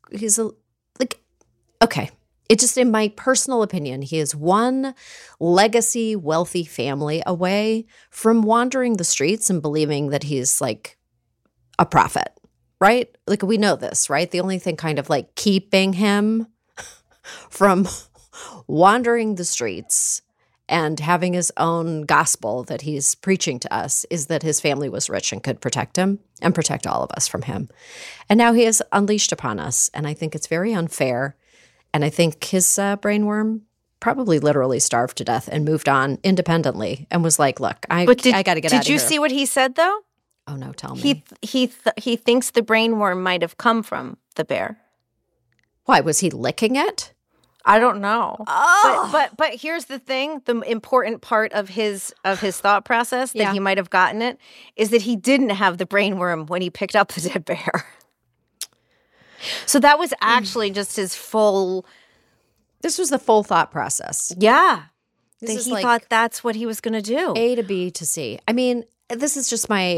okay. It just, in my personal opinion, he is one legacy wealthy family away from wandering the streets and believing that he's like a prophet, right? Like, we know this, right? The only thing kind of like keeping him from wandering the streets and having his own gospel that he's preaching to us is that his family was rich and could protect him and protect all of us from him. And now he is unleashed upon us. And I think it's very unfair. And I think his brainworm probably literally starved to death and moved on independently and was like, look, I got to get out of here. Did you see what he said, though? Oh, no, tell me. He thinks the brainworm might have come from the bear. Why? Was he licking it? I don't know. Oh. But here's the thing, the important part of his thought process that he might have gotten it is that he didn't have the brainworm when he picked up the dead bear. So that was actually just his full. This was the full thought process. Yeah. He thought that's what he was going to do. A to B to C. I mean, this is just my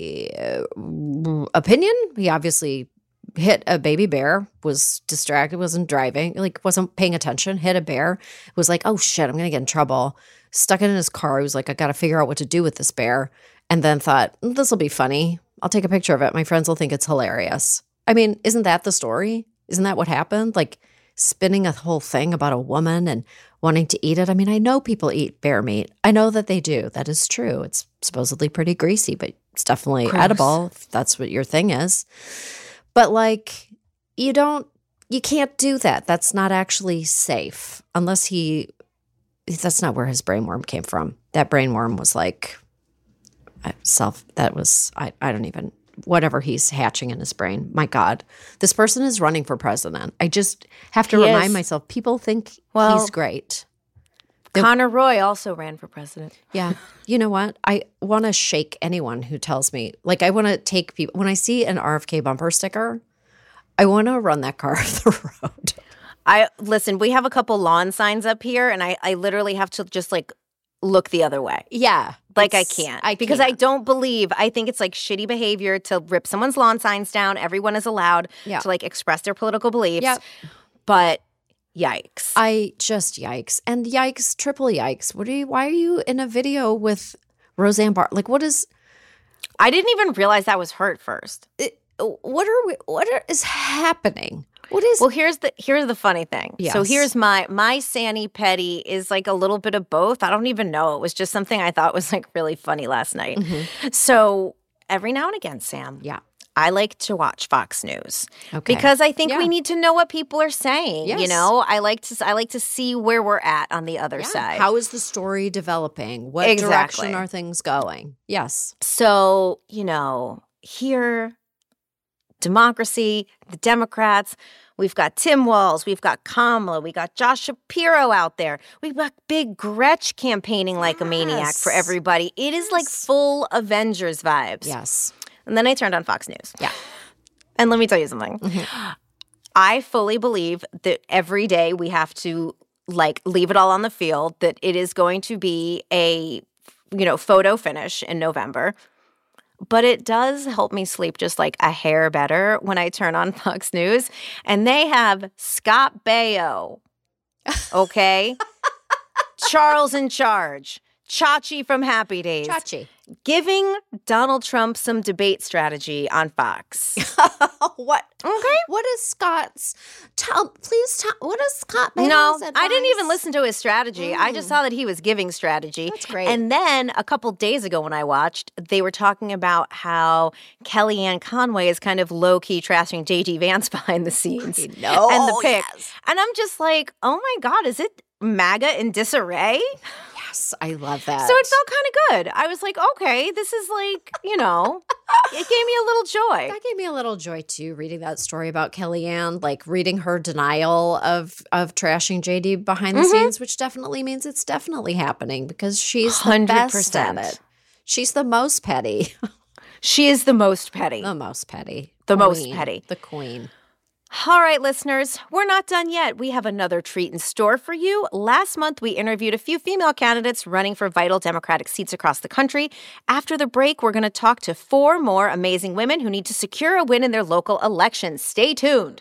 opinion. He obviously hit a baby bear, was distracted, wasn't driving, like wasn't paying attention, hit a bear, was like, oh shit, I'm going to get in trouble. Stuck it in his car. He was like, I got to figure out what to do with this bear. And then thought, this will be funny. I'll take a picture of it. My friends will think it's hilarious. I mean, isn't that the story? Isn't that what happened? Like spinning a whole thing about a woman and wanting to eat it. I mean, I know people eat bear meat. I know that they do. That is true. It's supposedly pretty greasy, but it's definitely edible if that's what your thing is. But like, you can't do that. That's not actually safe unless that's not where his brainworm came from. That brainworm was like I don't even, whatever he's hatching in his brain. My God, this person is running for president. I just have to remind myself, people think he's great. Connor Roy also ran for president. Yeah. You know what? I want to shake anyone who tells me, like, I want to take people, when I see an RFK bumper sticker, I want to run that car off the road. Listen, we have a couple lawn signs up here, and I literally have to just like look the other way. Yeah. Like I can't. Because I think it's like shitty behavior to rip someone's lawn signs down. Everyone is allowed to like express their political beliefs. Yep. But yikes. Yikes. And yikes, triple yikes. Why are you in a video with Roseanne Barr? Like, what is... I didn't even realize that was her at first. What is happening? What is... Well, here's the funny thing. Yes. So here's my Sani Petty is like a little bit of both. I don't even know. It was just something I thought was like really funny last night. Mm-hmm. So every now and again, Sam. Yeah. I like to watch Fox News because I think we need to know what people are saying. Yes. You know, I like to see where we're at on the other side. How is the story developing? What direction are things going? Yes. So, you know, here, democracy, the Democrats, we've got Tim Walz, we've got Kamala, we got Josh Shapiro out there. We've got Big Gretch campaigning like a maniac for everybody. It is like full Avengers vibes. Yes. And then I turned on Fox News. Yeah. And let me tell you something. Mm-hmm. I fully believe that every day we have to, like, leave it all on the field, that it is going to be a, photo finish in November. But it does help me sleep just, like, a hair better when I turn on Fox News. And they have Scott Baio, okay? Charles in Charge. Chachi from Happy Days. Chachi. Giving Donald Trump some debate strategy on Fox. What? Okay. What is Scott's? What is Scott Baio's No, advice? I didn't even listen to his strategy. I just saw that he was giving strategy. That's great. And then a couple days ago when I watched, they were talking about how Kellyanne Conway is kind of low-key trashing J.D. Vance behind the scenes. No, And the pick. yes. And I'm just like, oh my God, is it MAGA in disarray? Yes, I love that. So it felt kind of good. I was like, okay, this is like, it gave me a little joy. That gave me a little joy too, reading that story about Kellyanne, like reading her denial of trashing JD behind the scenes, which definitely means it's definitely happening because she's the best at 100%. it. She's the most petty. She is the most petty. The most petty. The most Queen. petty. The queen. All right, listeners, we're not done yet. We have another treat in store for you. Last month, we interviewed a few female candidates running for vital Democratic seats across the country. After the break, we're going to talk to 4 more amazing women who need to secure a win in their local elections. Stay tuned.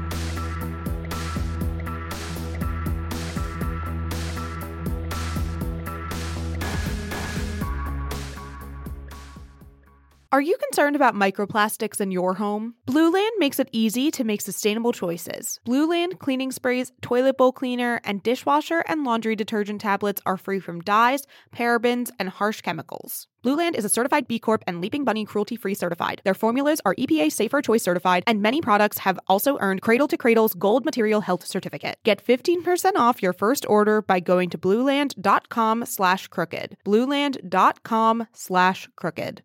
Are you concerned about microplastics in your home? Blue Land makes it easy to make sustainable choices. Blue Land cleaning sprays, toilet bowl cleaner, and dishwasher and laundry detergent tablets are free from dyes, parabens, and harsh chemicals. Blue Land is a certified B Corp and Leaping Bunny cruelty-free certified. Their formulas are EPA Safer Choice certified, and many products have also earned Cradle to Cradle's Gold Material Health Certificate. Get 15% off your first order by going to blueland.com/crooked. blueland.com/crooked.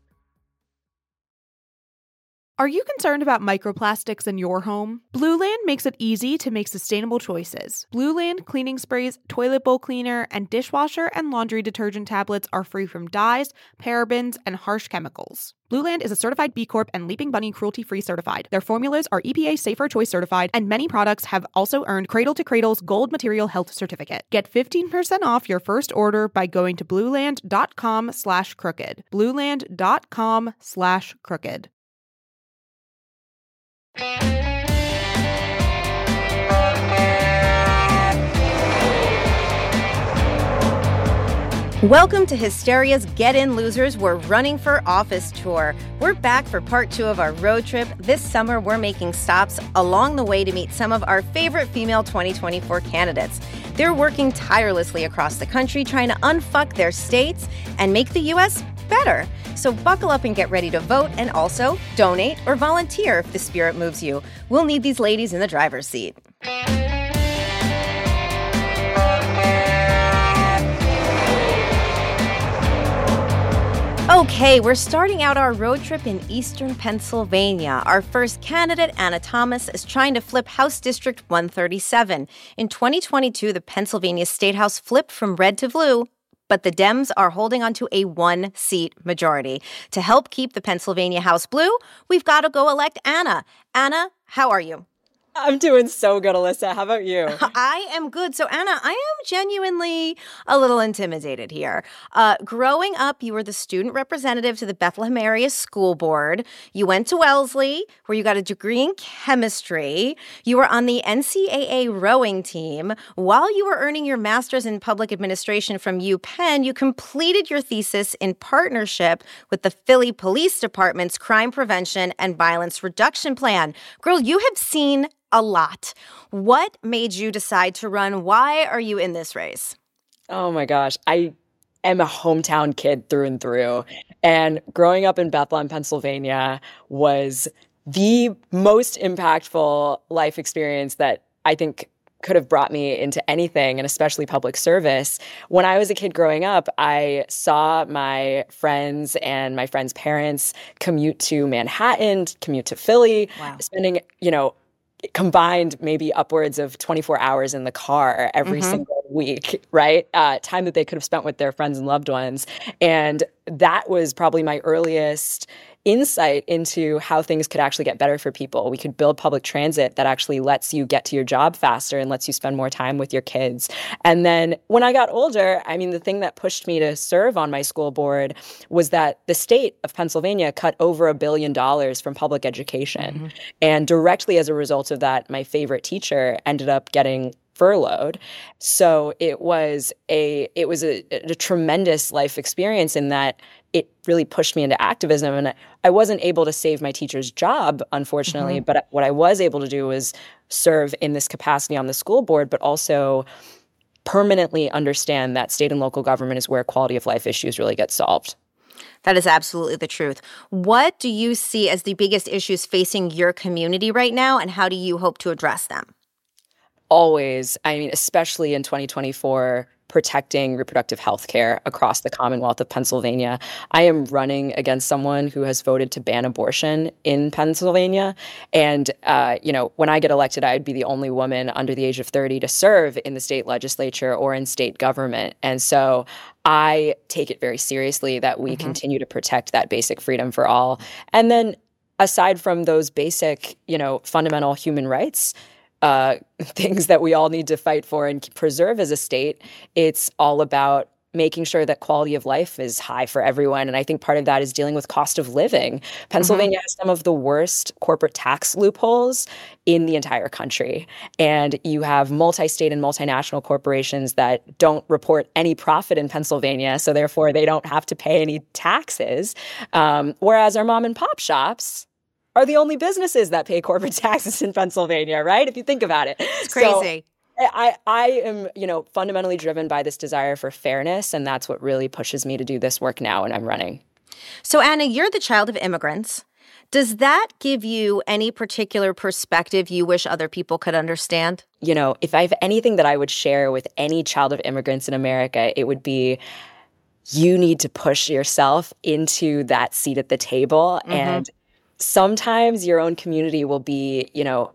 Are you concerned about microplastics in your home? Blue Land makes it easy to make sustainable choices. Blue Land cleaning sprays, toilet bowl cleaner, and dishwasher and laundry detergent tablets are free from dyes, parabens, and harsh chemicals. Blue Land is a certified B Corp and Leaping Bunny cruelty-free certified. Their formulas are EPA Safer Choice certified, and many products have also earned Cradle to Cradle's Gold Material Health Certificate. Get 15% off your first order by going to blueland.com/crooked. blueland.com/crooked. Welcome to Hysteria's Get In Losers, We're Running for Office tour. We're back for part 2 of our road trip. This summer, we're making stops along the way to meet some of our favorite female 2024 candidates. They're working tirelessly across the country trying to unfuck their states and make the U.S. better. So buckle up and get ready to vote, and also donate or volunteer if the spirit moves you. We'll need these ladies in the driver's seat. Okay, we're starting out our road trip in eastern Pennsylvania. Our first candidate, Anna Thomas, is trying to flip House District 137. In 2022, the Pennsylvania State House flipped from red to blue, but the Dems are holding on to a 1-seat majority. To help keep the Pennsylvania House blue, we've got to go elect Anna. Anna, how are you? I'm doing so good, Alyssa. How about you? I am good. So, Anna, I am genuinely a little intimidated here. Growing up, you were the student representative to the Bethlehem Area School Board. You went to Wellesley, where you got a degree in chemistry. You were on the NCAA rowing team. While you were earning your master's in public administration from UPenn, you completed your thesis in partnership with the Philly Police Department's Crime Prevention and Violence Reduction Plan. Girl, you have seen a lot. What made you decide to run? Why are you in this race? Oh my gosh. I am a hometown kid through and through. And growing up in Bethlehem, Pennsylvania was the most impactful life experience that I think could have brought me into anything, and especially public service. When I was a kid growing up, I saw my friends and my friends' parents commute to Manhattan, commute to Philly, spending, combined maybe upwards of 24 hours in the car every single week, right? Time that they could have spent with their friends and loved ones. And that was probably my earliest insight into how things could actually get better for people. We could build public transit that actually lets you get to your job faster and lets you spend more time with your kids. And then when I got older, the thing that pushed me to serve on my school board was that the state of Pennsylvania cut over $1 billion from public education. And directly as a result of that, my favorite teacher ended up getting furloughed. So it was a tremendous life experience in that it really pushed me into activism. And I wasn't able to save my teacher's job, unfortunately, but what I was able to do was serve in this capacity on the school board, but also permanently understand that state and local government is where quality of life issues really get solved. That is absolutely the truth. What do you see as the biggest issues facing your community right now, and how do you hope to address them? Always, especially in 2024, protecting reproductive health care across the Commonwealth of Pennsylvania. I am running against someone who has voted to ban abortion in Pennsylvania. And, when I get elected, I'd be the only woman under the age of 30 to serve in the state legislature or in state government. And so I take it very seriously that we continue to protect that basic freedom for all. And then aside from those basic, fundamental human rights, things that we all need to fight for and preserve as a state, it's all about making sure that quality of life is high for everyone. And I think part of that is dealing with cost of living. Pennsylvania has some of the worst corporate tax loopholes in the entire country. And you have multi-state and multinational corporations that don't report any profit in Pennsylvania, so therefore they don't have to pay any taxes. Whereas our mom and pop shops are the only businesses that pay corporate taxes in Pennsylvania, right? If you think about it. It's crazy. So I am, fundamentally driven by this desire for fairness, and that's what really pushes me to do this work now when I'm running. So, Anna, you're the child of immigrants. Does that give you any particular perspective you wish other people could understand? If I have anything that I would share with any child of immigrants in America, it would be you need to push yourself into that seat at the table. And sometimes your own community will be,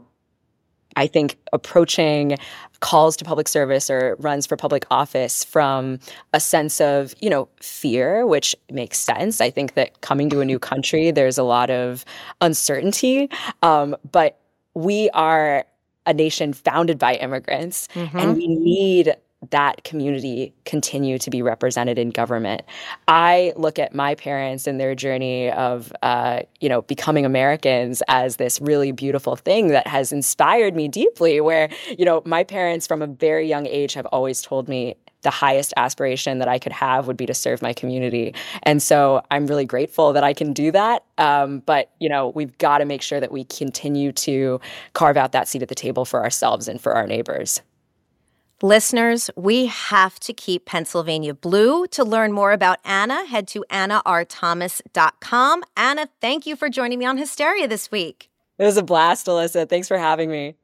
I think, approaching calls to public service or runs for public office from a sense of, fear, which makes sense. I think that coming to a new country, there's a lot of uncertainty. But we are a nation founded by immigrants, and we need that community continue to be represented in government. I look at my parents and their journey of, becoming Americans as this really beautiful thing that has inspired me deeply, where, my parents from a very young age have always told me the highest aspiration that I could have would be to serve my community. And so I'm really grateful that I can do that. But, we've got to make sure that we continue to carve out that seat at the table for ourselves and for our neighbors. Listeners, we have to keep Pennsylvania blue. To learn more about Anna, head to AnnaRThomas.com. Anna, thank you for joining me on Hysteria this week. It was a blast, Alyssa. Thanks for having me.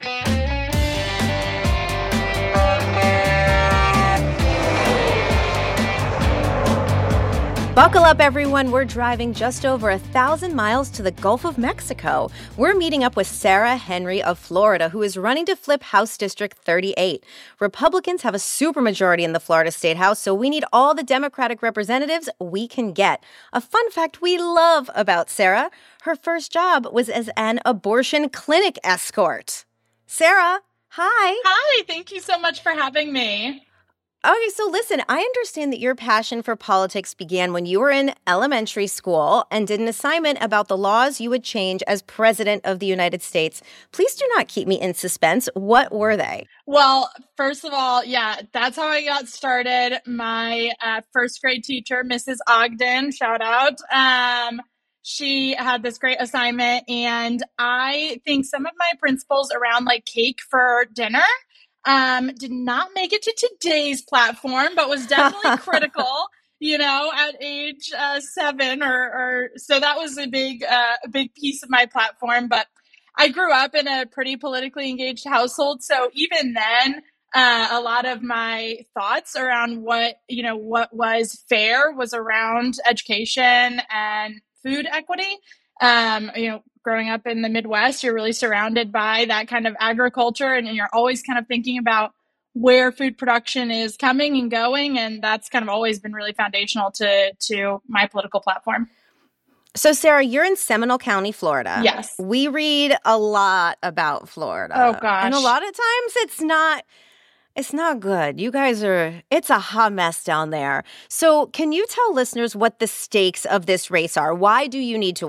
Buckle up, everyone. We're driving just over 1,000 miles to the Gulf of Mexico. We're meeting up with Sarah Henry of Florida, who is running to flip House District 38. Republicans have a supermajority in the Florida State House, so we need all the Democratic representatives we can get. A fun fact we love about Sarah: her first job was as an abortion clinic escort. Sarah, hi. Hi, thank you so much for having me. Okay, so listen, I understand that your passion for politics began when you were in elementary school and did an assignment about the laws you would change as president of the United States. Please do not keep me in suspense. What were they? Well, first of all, that's how I got started. My first grade teacher, Mrs. Ogden, shout out. She had this great assignment, and I think some of my principles around cake for dinner did not make it to today's platform, but was definitely critical, at age 7 or so. That was a big piece of my platform. But I grew up in a pretty politically engaged household. So even then, a lot of my thoughts around what was fair was around education and food equity. Growing up in the Midwest, you're really surrounded by that kind of agriculture, and you're always kind of thinking about where food production is coming and going. And that's kind of always been really foundational to my political platform. So, Sarah, you're in Seminole County, Florida. Yes. We read a lot about Florida. Oh, gosh. And a lot of times it's not good. You guys it's a hot mess down there. So can you tell listeners what the stakes of this race are? Why do you need to win?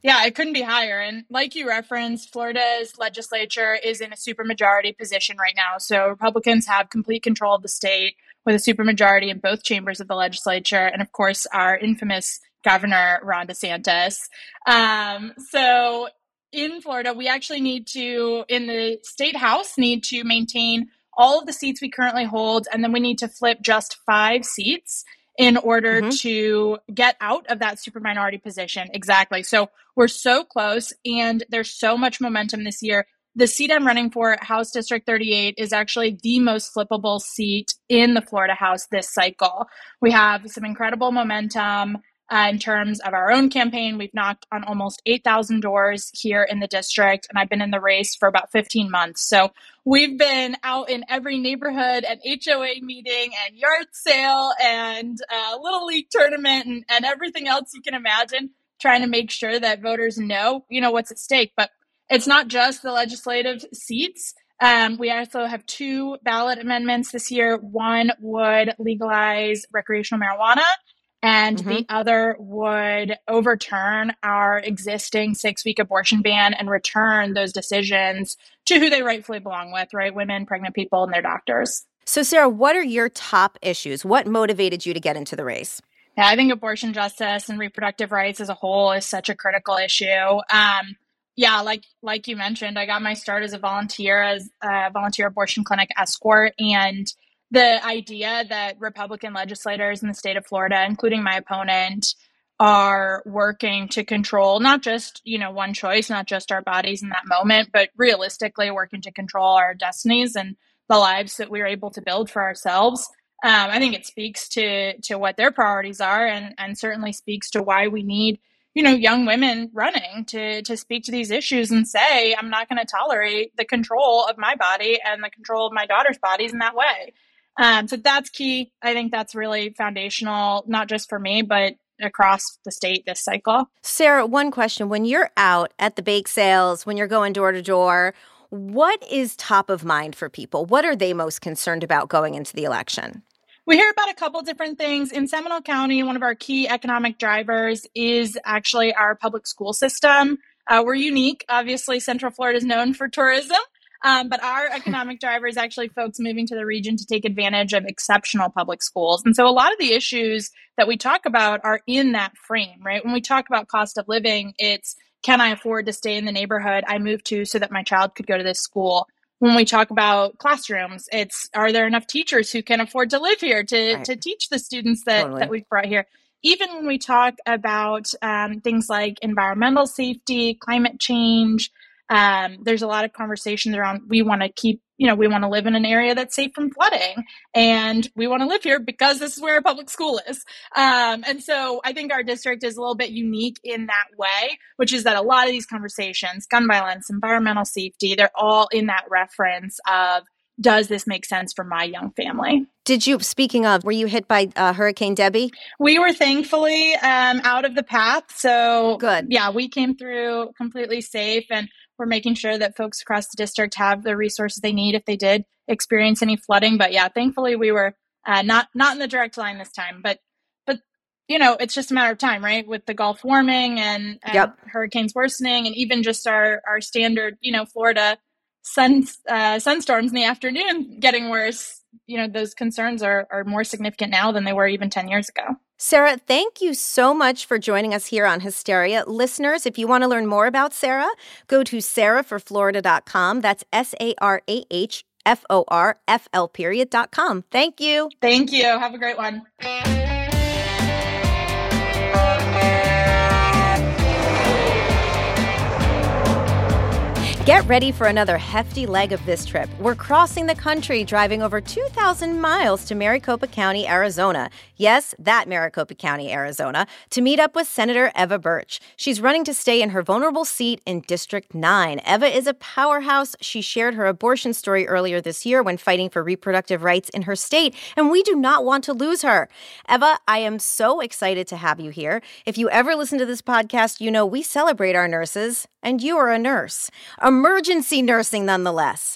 Yeah, it couldn't be higher. And like you referenced, Florida's legislature is in a supermajority position right now. So Republicans have complete control of the state with a supermajority in both chambers of the legislature. And of course, our infamous governor, Ron DeSantis. So in Florida, we actually need to, in the state house, need to maintain all of the seats we currently hold. And then we need to flip just 5 seats in order to get out of that superminority position. Exactly. So we're so close, and there's so much momentum this year. The seat I'm running for, House District 38, is actually the most flippable seat in the Florida House this cycle. We have some incredible momentum in terms of our own campaign. We've knocked on almost 8,000 doors here in the district, and I've been in the race for about 15 months. So we've been out in every neighborhood and HOA meeting and yard sale and Little League tournament and everything else you can imagine, trying to make sure that voters know, what's at stake. But it's not just the legislative seats. We also have 2 ballot amendments this year. One would legalize recreational marijuana, and the other would overturn our existing 6-week abortion ban and return those decisions to who they rightfully belong with, right? Women, pregnant people, and their doctors. So, Sarah, what are your top issues? What motivated you to get into the race? Yeah, I think abortion justice and reproductive rights as a whole is such a critical issue. Like you mentioned, I got my start as a volunteer abortion clinic escort, and the idea that Republican legislators in the state of Florida, including my opponent, are working to control not just, one choice, not just our bodies in that moment, but realistically working to control our destinies and the lives that we are able to build for ourselves. I think it speaks to what their priorities are, and certainly speaks to why we need, young women running to speak to these issues and say, I'm not going to tolerate the control of my body and the control of my daughter's bodies in that way. So that's key. I think that's really foundational, not just for me, but across the state this cycle. Sarah, one question. When you're out at the bake sales, when you're going door to door, what is top of mind for people? What are they most concerned about going into the election? We hear about a couple different things. In Seminole County, one of our key economic drivers is actually our public school system. We're unique. Obviously, Central Florida is known for tourism. But our economic driver is actually folks moving to the region to take advantage of exceptional public schools. And so a lot of the issues that we talk about are in that frame, right? When we talk about cost of living, it's, can I afford to stay in the neighborhood I moved to so that my child could go to this school? When we talk about classrooms, it's, are there enough teachers who can afford to live here to teach the students that we've brought here? Even when we talk about things like environmental safety, climate change, there's a lot of conversations around, we want to live in an area that's safe from flooding, and we want to live here because this is where a public school is. And so I think our district is a little bit unique in that way, which is that a lot of these conversations, gun violence, environmental safety, they're all in that reference of, does this make sense for my young family? Speaking of, were you hit by Hurricane Debbie? We were thankfully out of the path. So good. Yeah, we came through completely safe, and we're making sure that folks across the district have the resources they need if they did experience any flooding. But yeah, thankfully we were not in the direct line this time. But it's just a matter of time, right? With the Gulf warming and hurricanes worsening, and even just our standard, Florida sunstorms in the afternoon getting worse. Those concerns are more significant now than they were even 10 years ago. Sarah, thank you so much for joining us here on Hysteria. Listeners, if you want to learn more about Sarah, go to sarahforflorida.com. That's SARAHFORFL.com. Thank you. Thank you. Have a great one. Get ready for another hefty leg of this trip. We're crossing the country, driving over 2,000 miles to Maricopa County, Arizona. Yes, that Maricopa County, Arizona, to meet up with Senator Eva Birch. She's running to stay in her vulnerable seat in District 9. Eva is a powerhouse. She shared her abortion story earlier this year when fighting for reproductive rights in her state, and we do not want to lose her. Eva, I am so excited to have you here. If you ever listen to this podcast, you know we celebrate our nurses, and you are a nurse. Emergency nursing, nonetheless.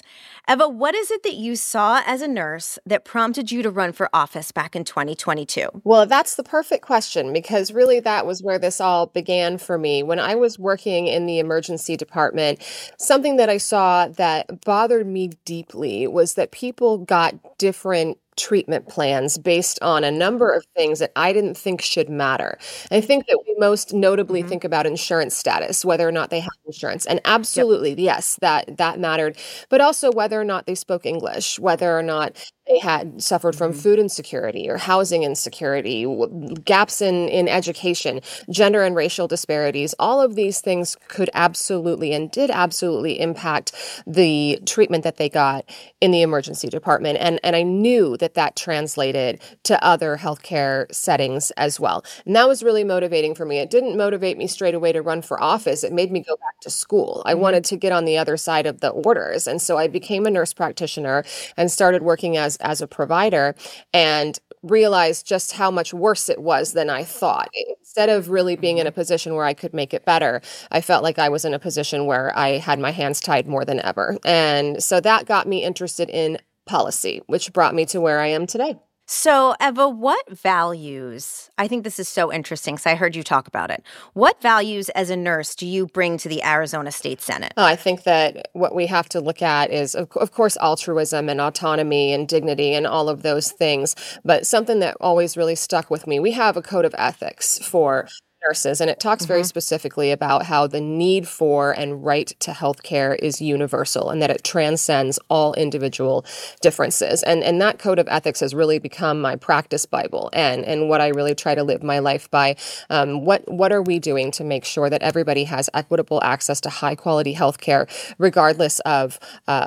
Eva, what is it that you saw as a nurse that prompted you to run for office back in 2022? Well, that's the perfect question, because really that was where this all began for me. When I was working in the emergency department, something that I saw that bothered me deeply was that people got different treatment plans based on a number of things that I didn't think should matter. I think that we most notably think about insurance status, whether or not they have insurance. And absolutely, yes, that mattered. But also whether or not they spoke English, whether or not they had suffered from food insecurity or housing insecurity, gaps in education, gender and racial disparities. All of these things could absolutely and did absolutely impact the treatment that they got in the emergency department. And I knew that translated to other healthcare settings as well. And that was really motivating for me. It didn't motivate me straight away to run for office. It made me go back to school. I wanted to get on the other side of the orders. And so I became a nurse practitioner and started working as a provider, and realized just how much worse it was than I thought. Instead of really being in a position where I could make it better, I felt like I was in a position where I had my hands tied more than ever. And so that got me interested in policy, which brought me to where I am today. So, Eva, what values, I think this is so interesting because I heard you talk about it. What values as a nurse do you bring to the Arizona State Senate? Oh, I think that what we have to look at is, of course, altruism and autonomy and dignity and all of those things. But something that always really stuck with me, we have a code of ethics for nurses, and it talks very specifically about how the need for and right to healthcare is universal and that it transcends all individual differences. And that code of ethics has really become my practice Bible and what I really try to live my life by. What are we doing to make sure that everybody has equitable access to high quality healthcare, regardless of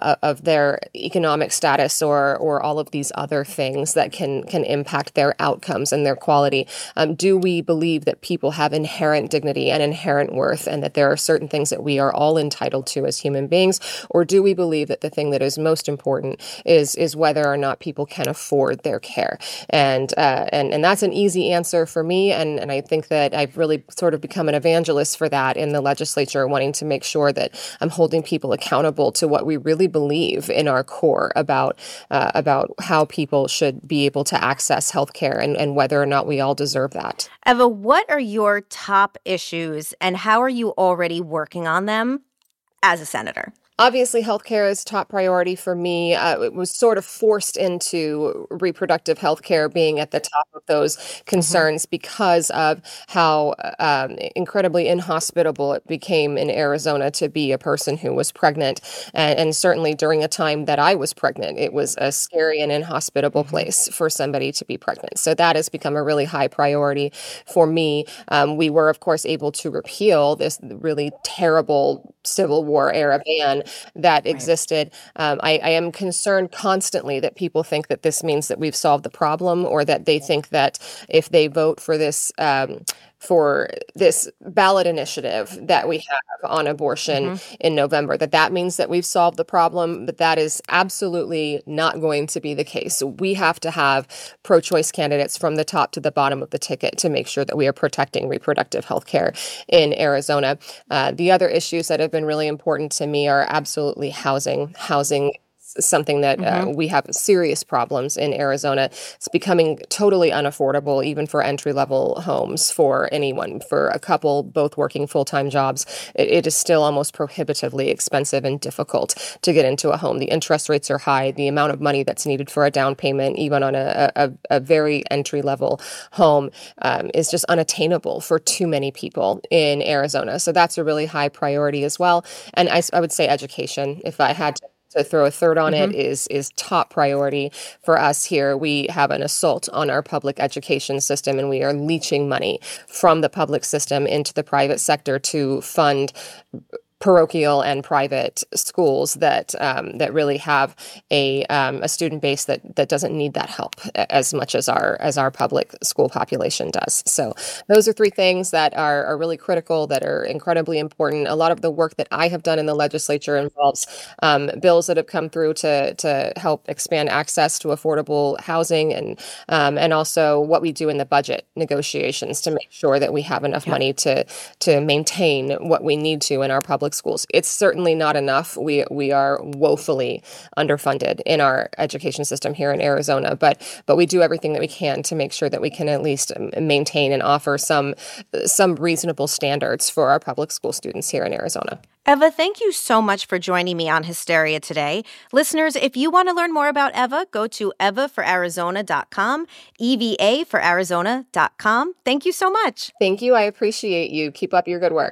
their economic status or all of these other things that can impact their outcomes and their quality? Do we believe that people have inherent dignity and inherent worth, and that there are certain things that we are all entitled to as human beings? Or do we believe that the thing that is most important is whether or not people can afford their care? And that's an easy answer for me. And I think that I've really sort of become an evangelist for that in the legislature, wanting to make sure that I'm holding people accountable to what we really believe in our core about how people should be able to access healthcare and whether or not we all deserve that. Eva, what are your top issues and how are you already working on them as a senator? Obviously, healthcare is top priority for me. It was sort of forced into reproductive healthcare being at the top of those concerns because of how incredibly inhospitable it became in Arizona to be a person who was pregnant. And certainly during a time that I was pregnant, it was a scary and inhospitable place for somebody to be pregnant. So that has become a really high priority for me. We were, of course, able to repeal this really terrible Civil War era ban that existed. I am concerned constantly that people think that this means that we've solved the problem, or that they think that if they vote for this ballot initiative that we have on abortion in November, that means that we've solved the problem. But that is absolutely not going to be the case. We have to have pro-choice candidates from the top to the bottom of the ticket to make sure that we are protecting reproductive health care in Arizona. The other issues that have been really important to me are absolutely housing. Something that we have serious problems in Arizona. It's becoming totally unaffordable, even for entry-level homes for anyone. For a couple, both working full-time jobs, it is still almost prohibitively expensive and difficult to get into a home. The interest rates are high. The amount of money that's needed for a down payment, even on a very entry-level home, is just unattainable for too many people in Arizona. So that's a really high priority as well. And I would say education, if I had to throw a third on it, is top priority for us here. We have an assault on our public education system, and we are leaching money from the public system into the private sector to fund parochial and private schools that really have a student base that doesn't need that help as much as our public school population does. So those are three things that are really critical, that are incredibly important. A lot of the work that I have done in the legislature involves bills that have come through to help expand access to affordable housing, and also what we do in the budget negotiations to make sure that we have enough money to maintain what we need to in our public public schools. It's certainly not enough. We are woefully underfunded in our education system here in Arizona, but we do everything that we can to make sure that we can at least maintain and offer some reasonable standards for our public school students here in Arizona. Eva, thank you so much for joining me on Hysteria today. Listeners, if you want to learn more about Eva, go to evafораrizona.com, EVA4Arizona.com. Thank you so much. Thank you. I appreciate you. Keep up your good work.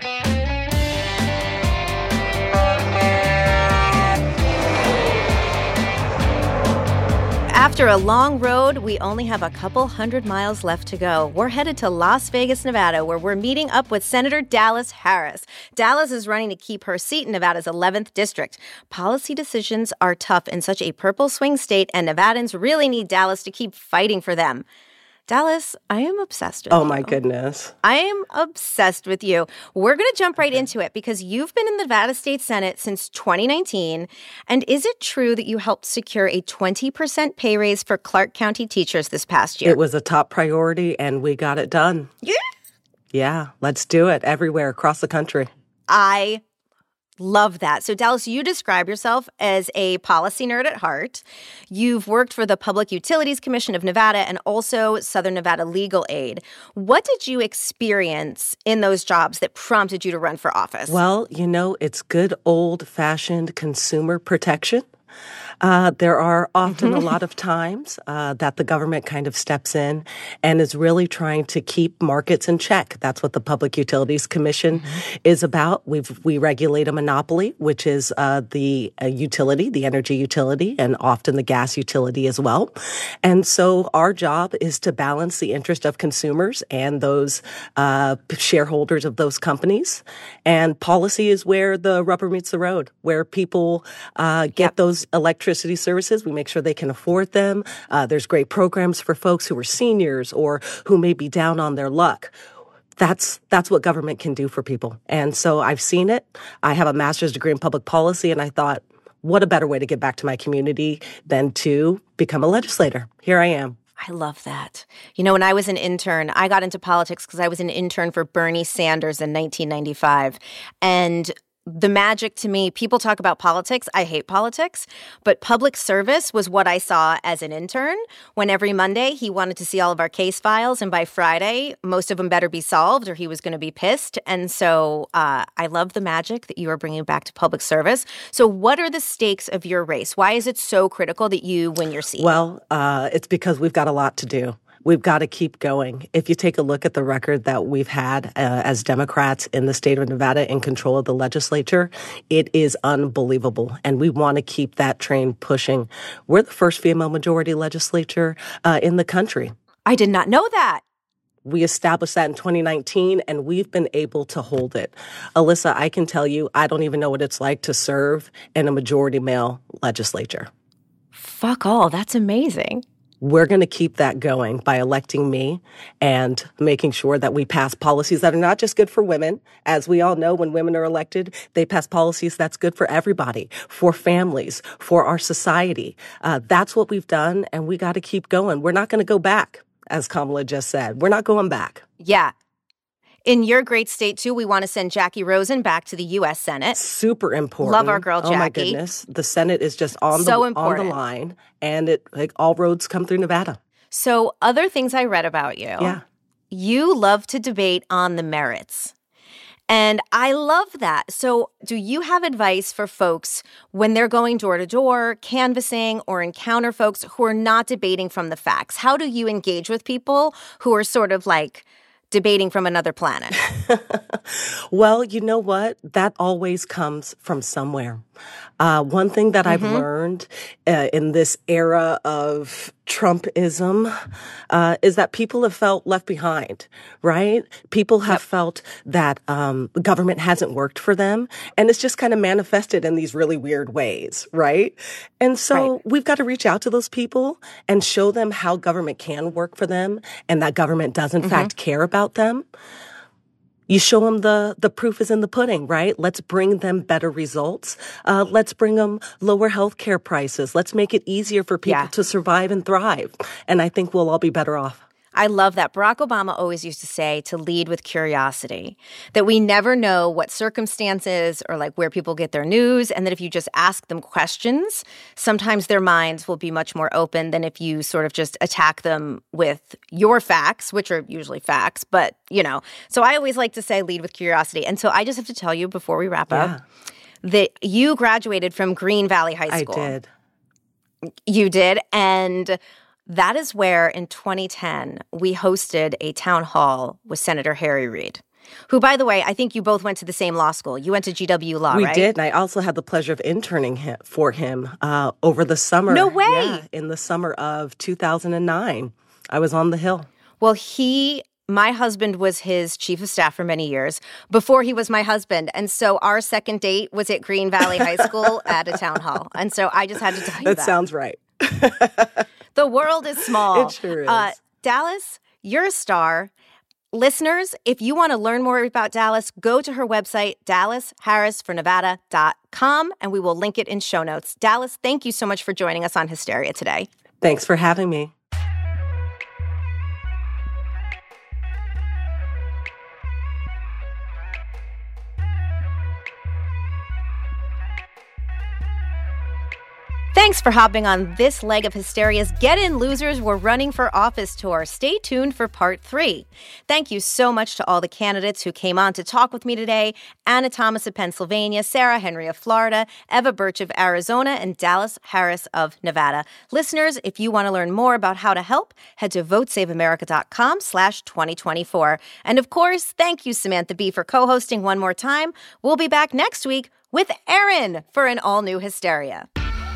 After a long road, we only have a couple 100 miles left to go. We're headed to Las Vegas, Nevada, where we're meeting up with Senator Dallas Harris. Dallas is running to keep her seat in Nevada's 11th district. Policy decisions are tough in such a purple swing state, and Nevadans really need Dallas to keep fighting for them. Dallas, I am obsessed with you. Oh, my goodness. I am obsessed with you. We're going to jump right into it because you've been in the Nevada State Senate since 2019. And is it true that you helped secure a 20% pay raise for Clark County teachers this past year? It was a top priority, and we got it done. Yeah. Yeah, let's do it everywhere across the country. I love that. So, Dallas, you describe yourself as a policy nerd at heart. You've worked for the Public Utilities Commission of Nevada and also Southern Nevada Legal Aid. What did you experience in those jobs that prompted you to run for office? Well, it's good old-fashioned consumer protection. There are often a lot of times that the government kind of steps in and is really trying to keep markets in check. That's what the Public Utilities Commission is about. We regulate a monopoly, which is the utility, the energy utility, and often the gas utility as well. And so our job is to balance the interest of consumers and those shareholders of those companies. And policy is where the rubber meets the road, where people get those electricity services. We make sure they can afford them. There's great programs for folks who are seniors or who may be down on their luck. That's what government can do for people. And so I've seen it. I have a master's degree in public policy, and I thought, what a better way to give back to my community than to become a legislator. Here I am. I love that. When I was an intern, I got into politics because I was an intern for Bernie Sanders in 1995. And the magic to me, people talk about politics. I hate politics, but public service was what I saw as an intern when every Monday he wanted to see all of our case files. And by Friday, most of them better be solved or he was going to be pissed. And so I love the magic that you are bringing back to public service. So what are the stakes of your race? Why is it so critical that you win your seat? Well, it's because we've got a lot to do. We've got to keep going. If you take a look at the record that we've had as Democrats in the state of Nevada in control of the legislature, it is unbelievable. And we want to keep that train pushing. We're the first female majority legislature in the country. I did not know that. We established that in 2019, and we've been able to hold it. Alyssa, I can tell you, I don't even know what it's like to serve in a majority male legislature. Fuck all. That's amazing. We're going to keep that going by electing me and making sure that we pass policies that are not just good for women. As we all know, when women are elected, they pass policies that's good for everybody, for families, for our society. That's what we've done, and we got to keep going. We're not going to go back, as Kamala just said. We're not going back. Yeah. In your great state, too, we want to send Jackie Rosen back to the U.S. Senate. Super important. Love our girl, Jackie. Oh, my goodness. The Senate is just on the line, and all roads come through Nevada. So other things I read about you. Yeah. You love to debate on the merits. And I love that. So do you have advice for folks when they're going door to door, canvassing, or encounter folks who are not debating from the facts? How do you engage with people who are sort of like debating from another planet? Well, you know what? That always comes from somewhere. One thing that I've learned in this era of Trumpism is that people have felt left behind, right? People have felt that government hasn't worked for them, and it's just kind of manifested in these really weird ways, right? And so we've got to reach out to those people and show them how government can work for them and that government does, in fact, care about them. You show them the proof is in the pudding, right? Let's bring them better results. Let's bring them lower healthcare prices. Let's make it easier for people to survive and thrive. And I think we'll all be better off. I love that. Barack Obama always used to say to lead with curiosity, that we never know what circumstances or like where people get their news, and that if you just ask them questions, sometimes their minds will be much more open than if you sort of just attack them with your facts, which are usually facts, but, you know. So I always like to say lead with curiosity. And so I just have to tell you before we wrap up that you graduated from Green Valley High School. I did. You did, and that is where in 2010 we hosted a town hall with Senator Harry Reid, who, by the way, I think you both went to the same law school. You went to GW Law, right? We did, and I also had the pleasure of interning for him over the summer. No way! Yeah, in the summer of 2009. I was on the Hill. Well, my husband was his chief of staff for many years before he was my husband. And so our second date was at Green Valley High School at a town hall. And so I just had to tell you that. That sounds right. The world is small. It sure is. Dallas, you're a star. Listeners, if you want to learn more about Dallas, go to her website, DallasHarrisForNevada.com, and we will link it in show notes. Dallas, thank you so much for joining us on Hysteria today. Thanks for having me. Thanks for hopping on this leg of Hysteria's Get In Losers We're Running for Office tour. Stay tuned for part 3. Thank you so much to all the candidates who came on to talk with me today. Anna Thomas of Pennsylvania, Sarah Henry of Florida, Eva Birch of Arizona, and Dallas Harris of Nevada. Listeners, if you want to learn more about how to help, head to votesaveamerica.com/2024. And of course, thank you, Samantha Bee, for co-hosting one more time. We'll be back next week with Erin for an all-new Hysteria.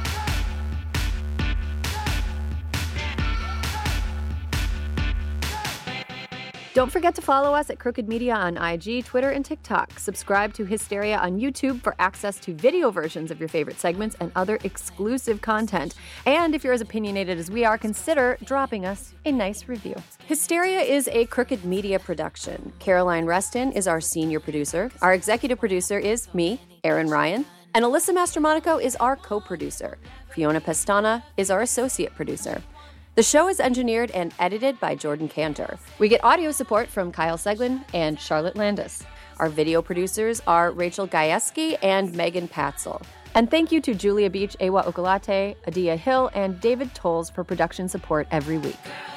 Don't forget to follow us at Crooked Media on IG, Twitter, and TikTok. Subscribe to Hysteria on YouTube for access to video versions of your favorite segments and other exclusive content. And if you're as opinionated as we are, consider dropping us a nice review. Hysteria is a Crooked Media production. Caroline Reston is our senior producer. Our executive producer is me, Erin Ryan. And Alyssa Mastromonaco is our co-producer. Fiona Pestana is our associate producer. The show is engineered and edited by Jordan Cantor. We get audio support from Kyle Seglin and Charlotte Landis. Our video producers are Rachel Gajewski and Megan Patzel. And thank you to Julia Beach, Ewa Okolate, Adia Hill, and David Tolles for production support every week.